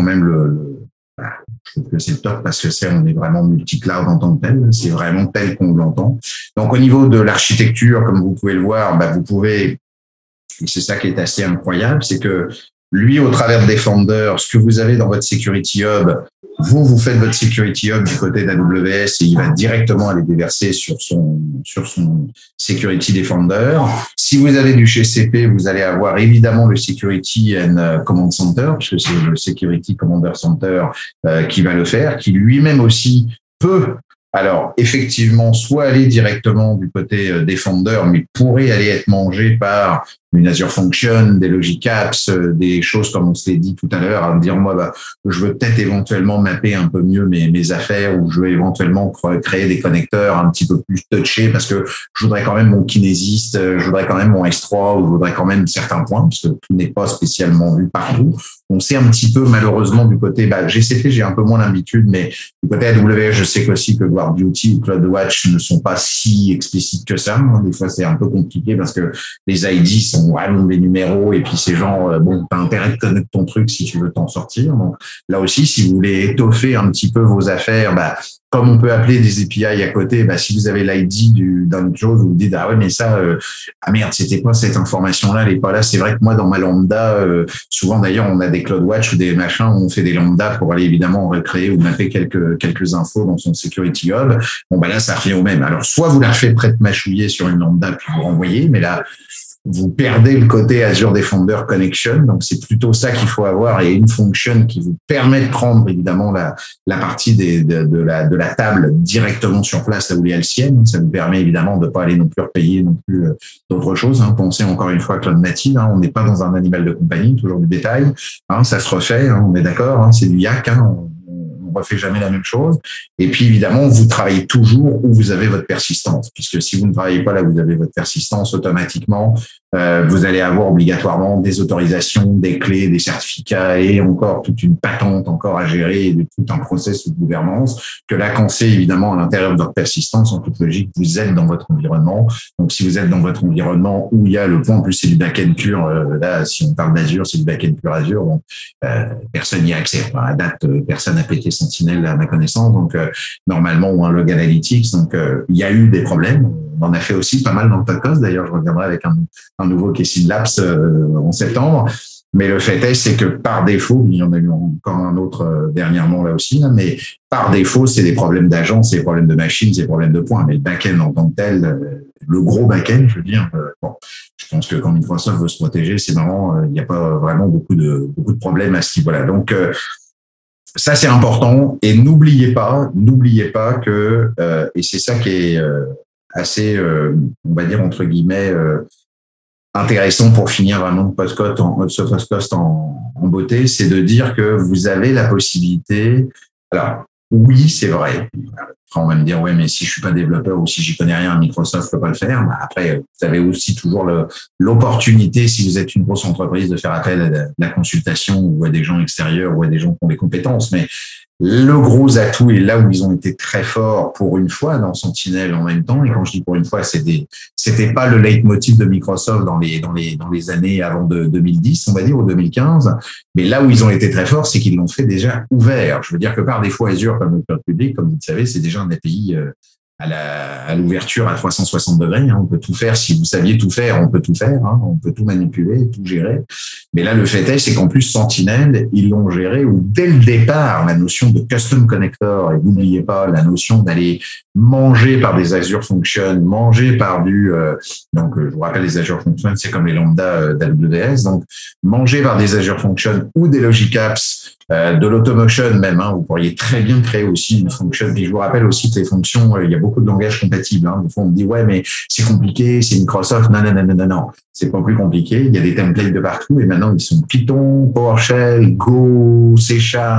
je trouve que c'est top parce que on est vraiment multi-cloud en tant que tel. C'est vraiment tel qu'on l'entend. Donc, au niveau de l'architecture, comme vous pouvez le voir, vous pouvez, et c'est ça qui est assez incroyable, c'est que lui, au travers de Defender, ce que vous avez dans votre Security Hub, vous faites votre Security Hub du côté d'AWS et il va directement aller déverser sur son Security Defender. Si vous avez du GCP, vous allez avoir évidemment le Security and Command Center, puisque c'est le Security Commander Center qui va le faire, qui lui-même aussi peut Alors, effectivement, soit aller directement du côté Defender, mais pourrait aller être mangé par une Azure Function, des Logic Apps, des choses comme on s'est dit tout à l'heure, à me dire, moi, je veux peut-être éventuellement mapper un peu mieux mes affaires, ou je veux éventuellement créer des connecteurs un petit peu plus touchés, parce que je voudrais quand même mon Kinesist, je voudrais quand même mon S3, ou je voudrais quand même certains points, parce que tout n'est pas spécialement vu partout. On sait un petit peu, malheureusement, du côté, GCP, j'ai un peu moins l'habitude, mais du côté AWS, je sais aussi que GuardDuty ou CloudWatch ne sont pas si explicites que ça. Des fois, c'est un peu compliqué parce que les ID sont vraiment des numéros, et puis ces gens, t'as intérêt de connaître ton truc si tu veux t'en sortir. Donc, là aussi, si vous voulez étoffer un petit peu vos affaires, comme on peut appeler des API à côté, si vous avez l'ID d'une chose, vous vous dites, ah ouais, mais ça, merde, c'était quoi cette information-là, elle est pas là. C'est vrai que moi, dans ma lambda, souvent d'ailleurs, on a des CloudWatch ou des machins où on fait des lambda pour aller évidemment recréer ou mapper quelques infos dans son Security Hub. Bon, là, ça revient au même. Alors, soit vous la refaites prête mâchouiller sur une lambda puis vous renvoyez, mais là, vous perdez le côté Azure Defender Connection. Donc, c'est plutôt ça qu'il faut avoir, et une fonction qui vous permet de prendre évidemment la partie de la table directement sur place, là où est le ciel. Ça vous permet évidemment de pas aller non plus repayer non plus d'autres choses. Pensez encore une fois à Cloud Native. On n'est pas dans un animal de compagnie, toujours du détail. Ça se refait. On est d'accord. C'est du YAC. On refait jamais la même chose. Et puis, évidemment, vous travaillez toujours où vous avez votre persistance, puisque si vous ne travaillez pas là où vous avez votre persistance, automatiquement, vous allez avoir obligatoirement des autorisations, des clés, des certificats et encore toute une patente encore à gérer et tout un process de gouvernance que là, quand c'est évidemment à l'intérieur de votre persistance, en toute logique, vous êtes dans votre environnement. Donc, si vous êtes dans votre environnement où il y a le point, en plus, c'est du back-end pur. Là, si on parle d'Azure, c'est du back-end pur Azure. Donc, personne n'y a accès. À date, personne n'a pété Sentinel à ma connaissance. Donc, normalement, ou un log analytics. Donc, il y a eu des problèmes. On en a fait aussi pas mal dans le podcast. D'ailleurs, je reviendrai avec un nouveau Casey Labs en septembre. Mais le fait est, c'est que par défaut, il y en a eu encore un autre dernièrement là aussi, mais par défaut, c'est des problèmes d'agence, c'est des problèmes de machine, c'est des problèmes de points. Mais le back-end en tant que tel, le gros back-end, je veux dire, je pense que quand Microsoft veut se protéger, c'est marrant, il n'y a pas vraiment beaucoup de problèmes à ce niveau-là. Donc, ça, c'est important. Et n'oubliez pas que, et c'est ça qui est assez, on va dire, entre guillemets, intéressant pour finir vraiment ce podcast en beauté, c'est de dire que vous avez la possibilité. Alors, oui, c'est vrai. Après, on va me dire, ouais, mais si je suis pas développeur ou si j'y connais rien, Microsoft peut pas le faire. Après, vous avez aussi toujours l'opportunité, si vous êtes une grosse entreprise, de faire appel à la consultation ou à des gens extérieurs ou à des gens qui ont des compétences. Mais le gros atout, et là où ils ont été très forts pour une fois dans Sentinel en même temps, et quand je dis pour une fois, c'était pas le leitmotiv de Microsoft dans les années avant de 2010, on va dire, ou 2015, mais là où ils ont été très forts, c'est qu'ils l'ont fait déjà ouvert. Je veux dire que par défaut, Azure, comme le cloud public, comme vous le savez, c'est déjà un API à l'ouverture à 360 degrés. On peut tout faire. Si vous saviez tout faire, on peut tout faire. On peut tout manipuler, tout gérer. Mais là, le fait est, c'est qu'en plus, Sentinel, ils l'ont géré où dès le départ, la notion de custom connector, et n'oubliez pas la notion d'aller manger par des Azure Functions, manger par donc je vous rappelle, les Azure Functions, c'est comme les lambda d'AWS. Donc, manger par des Azure Functions ou des Logic Apps, de l'automotion même, vous pourriez très bien créer aussi une fonction. Et je vous rappelle aussi que les fonctions, il y a beaucoup de langages compatibles. Des fois, on me dit, ouais, mais c'est compliqué, c'est Microsoft. Non. C'est pas plus compliqué. Il y a des templates de partout et maintenant, ils sont Python, PowerShell, Go, C#.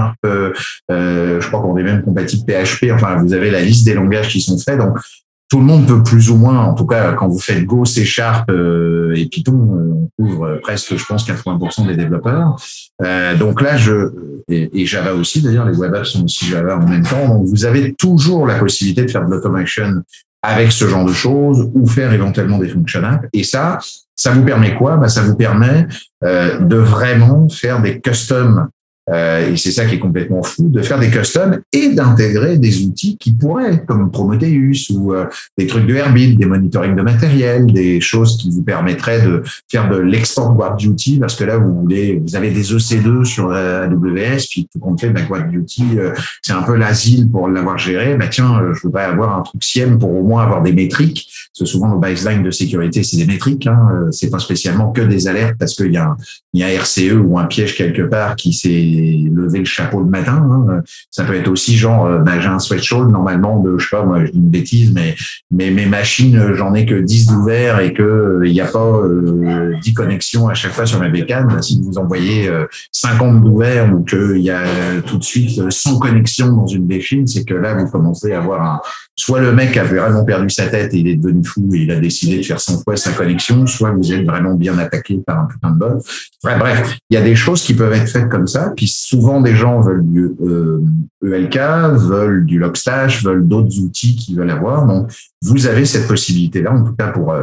Je crois qu'on est même compatible PHP. Enfin, vous avez la liste des langages qui sont faits. Donc, tout le monde peut plus ou moins, en tout cas, quand vous faites Go, C# et Python, on couvre presque, je pense, 80% des développeurs. Donc là, et Java aussi, d'ailleurs, les web apps sont aussi Java en même temps. Donc, vous avez toujours la possibilité de faire de l'automation avec ce genre de choses ou faire éventuellement des function apps. Et ça vous permet quoi? Ça vous permet de vraiment faire des custom. Et c'est ça qui est complètement fou, de faire des customs et d'intégrer des outils qui pourraient être comme Prometheus ou des trucs de Herbit, des monitoring de matériel, des choses qui vous permettraient de faire de l'export GuardDuty, parce que là, vous avez des EC2 sur AWS, puis tout compte fait, GuardDuty, c'est un peu l'asile pour l'avoir géré. Tiens, je voudrais avoir un truc SIEM pour au moins avoir des métriques. Parce que souvent, nos baselines de sécurité, c'est des métriques, c'est pas spécialement que des alertes parce qu'il y a un RCE ou un piège quelque part qui s'est lever le chapeau le matin. Hein. Ça peut être aussi genre, j'ai un sweatshirt normalement de, je sais pas, moi je dis une bêtise, mais mes machines, j'en ai que 10 d'ouverts et que il n'y a pas 10 connexions à chaque fois sur ma bécane. Si vous envoyez 50 d'ouverts ou qu'il y a tout de suite 100 connexions dans une machine, c'est que là vous commencez à avoir soit le mec a vraiment perdu sa tête et il est devenu fou et il a décidé de faire 100 fois sa connexion, soit vous êtes vraiment bien attaqué par un putain de bot. Bref, il y a des choses qui peuvent être faites comme ça. Puis souvent, des gens veulent du ELK, veulent du Logstash, veulent d'autres outils qu'ils veulent avoir. Donc, vous avez cette possibilité-là, en tout cas pour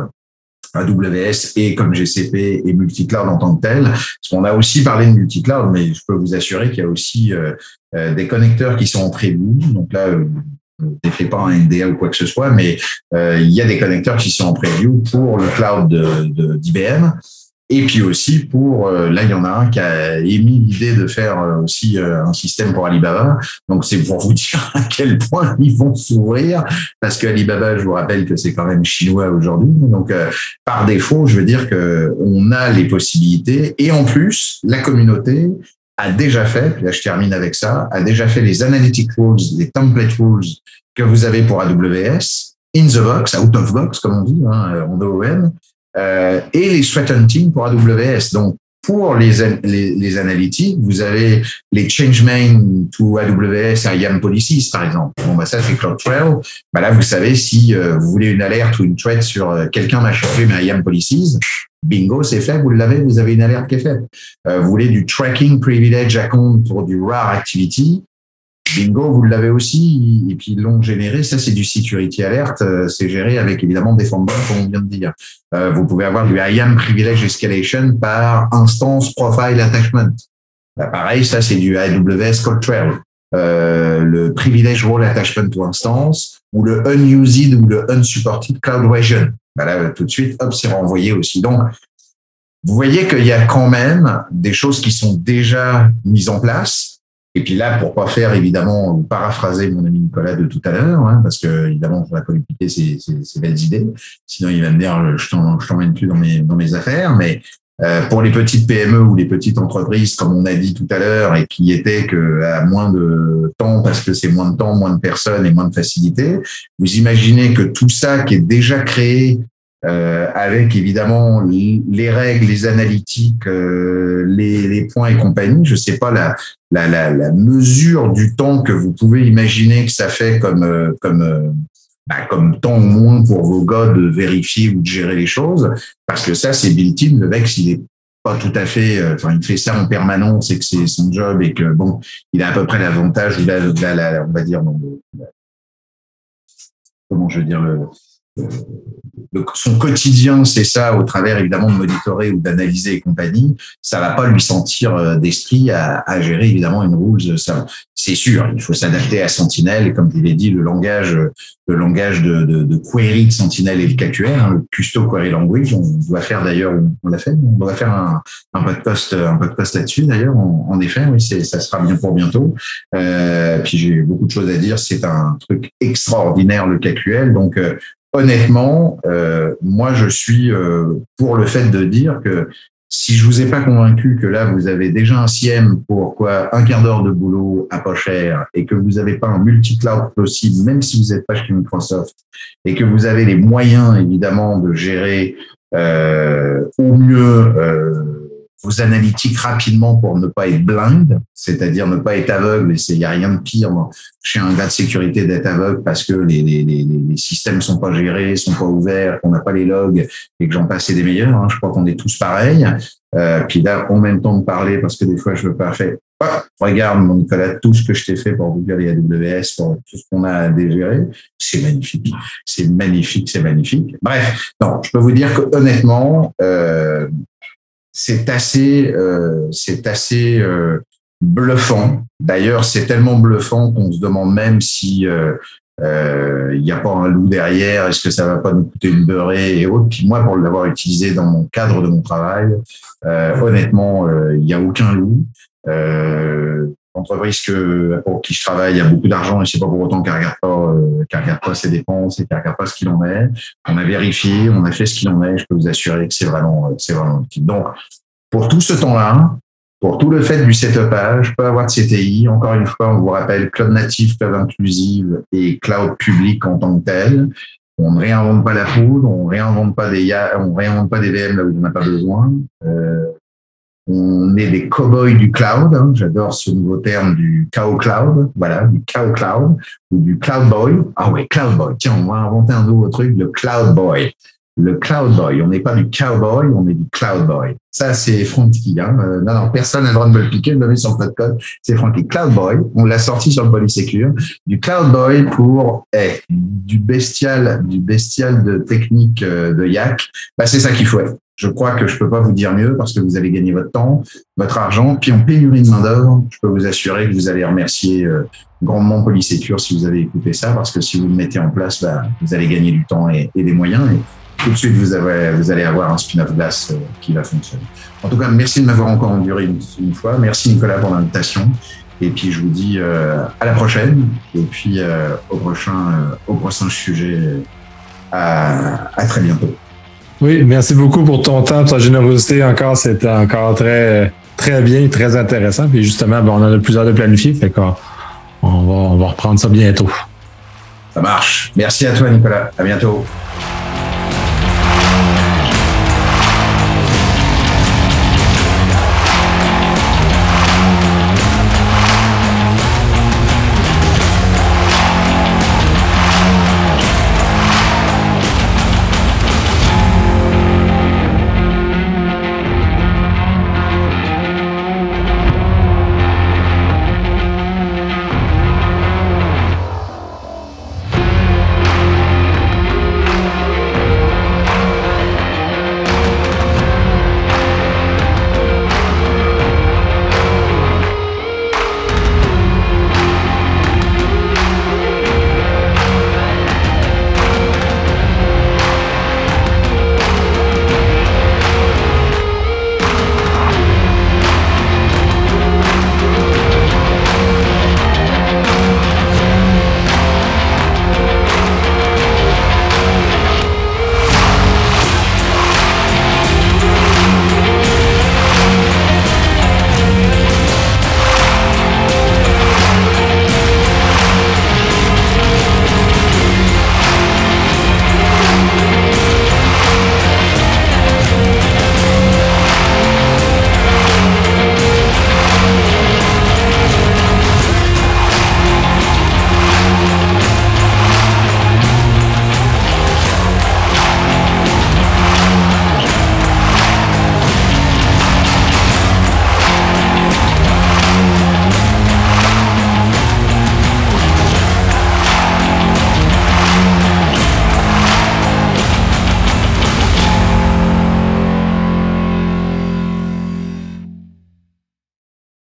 AWS et comme GCP et multicloud en tant que tel. Parce qu'on a aussi parlé de multicloud, mais je peux vous assurer qu'il y a aussi des connecteurs qui sont en preview. Donc là, ne fait pas un NDA ou quoi que ce soit, mais il y a des connecteurs qui sont en preview pour le cloud d'IBM. Et puis aussi pour, là, il y en a un qui a émis l'idée de faire aussi un système pour Alibaba. Donc, c'est pour vous dire à quel point ils vont s'ouvrir, parce que Alibaba, je vous rappelle que c'est quand même chinois aujourd'hui. Donc, par défaut, je veux dire que on a les possibilités. Et en plus, la communauté a déjà fait, puis là je termine avec ça, a déjà fait les analytic rules, les template rules que vous avez pour AWS, in the box, out of box, comme on dit, hein, en OOM, et les threat hunting pour AWS. Donc, pour les analytics, vous avez les change main to AWS IAM policies, par exemple. Bon, bah, ça, c'est CloudTrail. Bah, là, vous savez, si vous voulez une alerte ou une threat sur quelqu'un m'a changé mes IAM policies, bingo, c'est fait, vous l'avez, vous avez une alerte qui est faite. Vous voulez du tracking privilege account pour du rare activity, bingo, vous l'avez aussi, et puis ils l'ont généré. Ça, c'est du security alert. C'est géré avec évidemment des Defender, comme on vient de dire. Vous pouvez avoir du IAM privilege escalation par instance profile attachment. Bah, pareil, ça, c'est du AWS CloudTrail. Le privilege role attachment to instance ou le unused ou le unsupported cloud region. Bah là, tout de suite, hop, c'est renvoyé aussi. Donc, vous voyez qu'il y a quand même des choses qui sont déjà mises en place. Et puis là, pour pas faire, évidemment, ou paraphraser mon ami Nicolas de tout à l'heure, hein, parce que, évidemment, on va pas lui piquer ses belles idées. Sinon, il va me dire, je t'emmène plus dans mes affaires. Mais, pour les petites PME ou les petites entreprises, comme on a dit tout à l'heure, et qui étaient que à moins de temps, parce que c'est moins de temps, moins de personnes et moins de facilité, vous imaginez que tout ça qui est déjà créé, avec évidemment les règles, les analytiques, les points et compagnie, je sais pas la mesure du temps que vous pouvez imaginer que ça fait comme temps au moins pour vos gars de vérifier ou de gérer les choses, parce que ça c'est built-in. Le mec, s'il est pas tout à fait, il fait ça en permanence et que c'est son job et que bon, il a à peu près l'avantage ou on va dire comment je veux dire son quotidien, c'est ça, au travers évidemment de monitorer ou d'analyser et compagnie, ça va pas lui sentir d'esprit à gérer évidemment une rules. Ça, c'est sûr, il faut s'adapter à Sentinel et comme je l'ai dit, le langage de query de Sentinel et le KQL, hein, le Custo Query Language. On doit faire d'ailleurs, on doit faire un podcast là-dessus d'ailleurs. En effet, oui, ça sera bien pour bientôt. Puis j'ai beaucoup de choses à dire. C'est un truc extraordinaire le KQL, donc. Honnêtement, moi, je suis pour le fait de dire que si je vous ai pas convaincu que là, vous avez déjà un SIEM pour un quart d'heure de boulot à pas cher et que vous n'avez pas un multi-cloud possible, même si vous n'êtes pas chez Microsoft, et que vous avez les moyens, évidemment, de gérer au mieux vos analytiques rapidement pour ne pas être blind, c'est-à-dire ne pas être aveugle, et il n'y a rien de pire chez un gars de sécurité d'être aveugle parce que les systèmes sont pas gérés, sont pas ouverts, qu'on n'a pas les logs et que j'en passe et des meilleurs. Hein, je crois qu'on est tous pareils. Puis là, en même temps de parler, parce que des fois je veux pas faire. Regarde, mon Nicolas, tout ce que je t'ai fait pour vous dire les AWS, pour tout ce qu'on a à dégérer, c'est magnifique. C'est magnifique, c'est magnifique. Bref, non, je peux vous dire que honnêtement, c'est assez bluffant. D'ailleurs, c'est tellement bluffant qu'on se demande même si il n'y a pas un loup derrière. Est-ce que ça va pas nous coûter une beurrée et autres. Puis moi, pour l'avoir utilisé dans mon cadre de mon travail, honnêtement, il n'y a aucun loup. L'entreprise pour qui je travaille, il y a beaucoup d'argent et c'est pas pour autant qu'elle regarde pas ses dépenses et qu'elle regarde pas ce qu'il en est. On a vérifié, on a fait ce qu'il en est. Je peux vous assurer que c'est vraiment utile. Donc, pour tout ce temps-là, pour tout le fait du setupage, pas avoir de CTI. Encore une fois, on vous rappelle cloud natif, cloud inclusive et cloud public en tant que tel. On ne réinvente pas la poudre, on réinvente pas des VM là où on n'a pas besoin. On est des cow-boys du cloud. Hein. J'adore ce nouveau terme du cow cloud. Voilà, du cow cloud ou du cloud boy. Ah ouais, cloud boy. Tiens, on va inventer un nouveau truc, le cloud boy. Le cloud boy. On n'est pas du cowboy, on est du cloud boy. Ça, c'est Francky. Hein. Non, personne n'a le droit de me le piquer, de le mettre sur le code. C'est Francky. Cloud boy. On l'a sorti sur le Polysecure. Du cloud boy pour du bestial de technique de Yak. Bah, c'est ça qu'il faut être. Je crois que je peux pas vous dire mieux parce que vous allez gagner votre temps, votre argent, puis en pénurie de main-d'œuvre. Je peux vous assurer que vous allez remercier grandement Polysecure si vous avez écouté ça, parce que si vous le mettez en place, bah, vous allez gagner du temps et des moyens. Et tout de suite, vous allez avoir un spin-off glace qui va fonctionner. En tout cas, merci de m'avoir encore enduré une fois. Merci Nicolas pour l'invitation. Et puis, je vous dis à la prochaine. Et puis, au prochain sujet. À très bientôt. Oui, merci beaucoup pour ton temps, ta générosité encore. C'était encore très, très bien, très intéressant. Puis justement, on en a plusieurs de planifiés. Fait qu'on va reprendre ça bientôt. Ça marche. Merci à toi, Nicolas. À bientôt.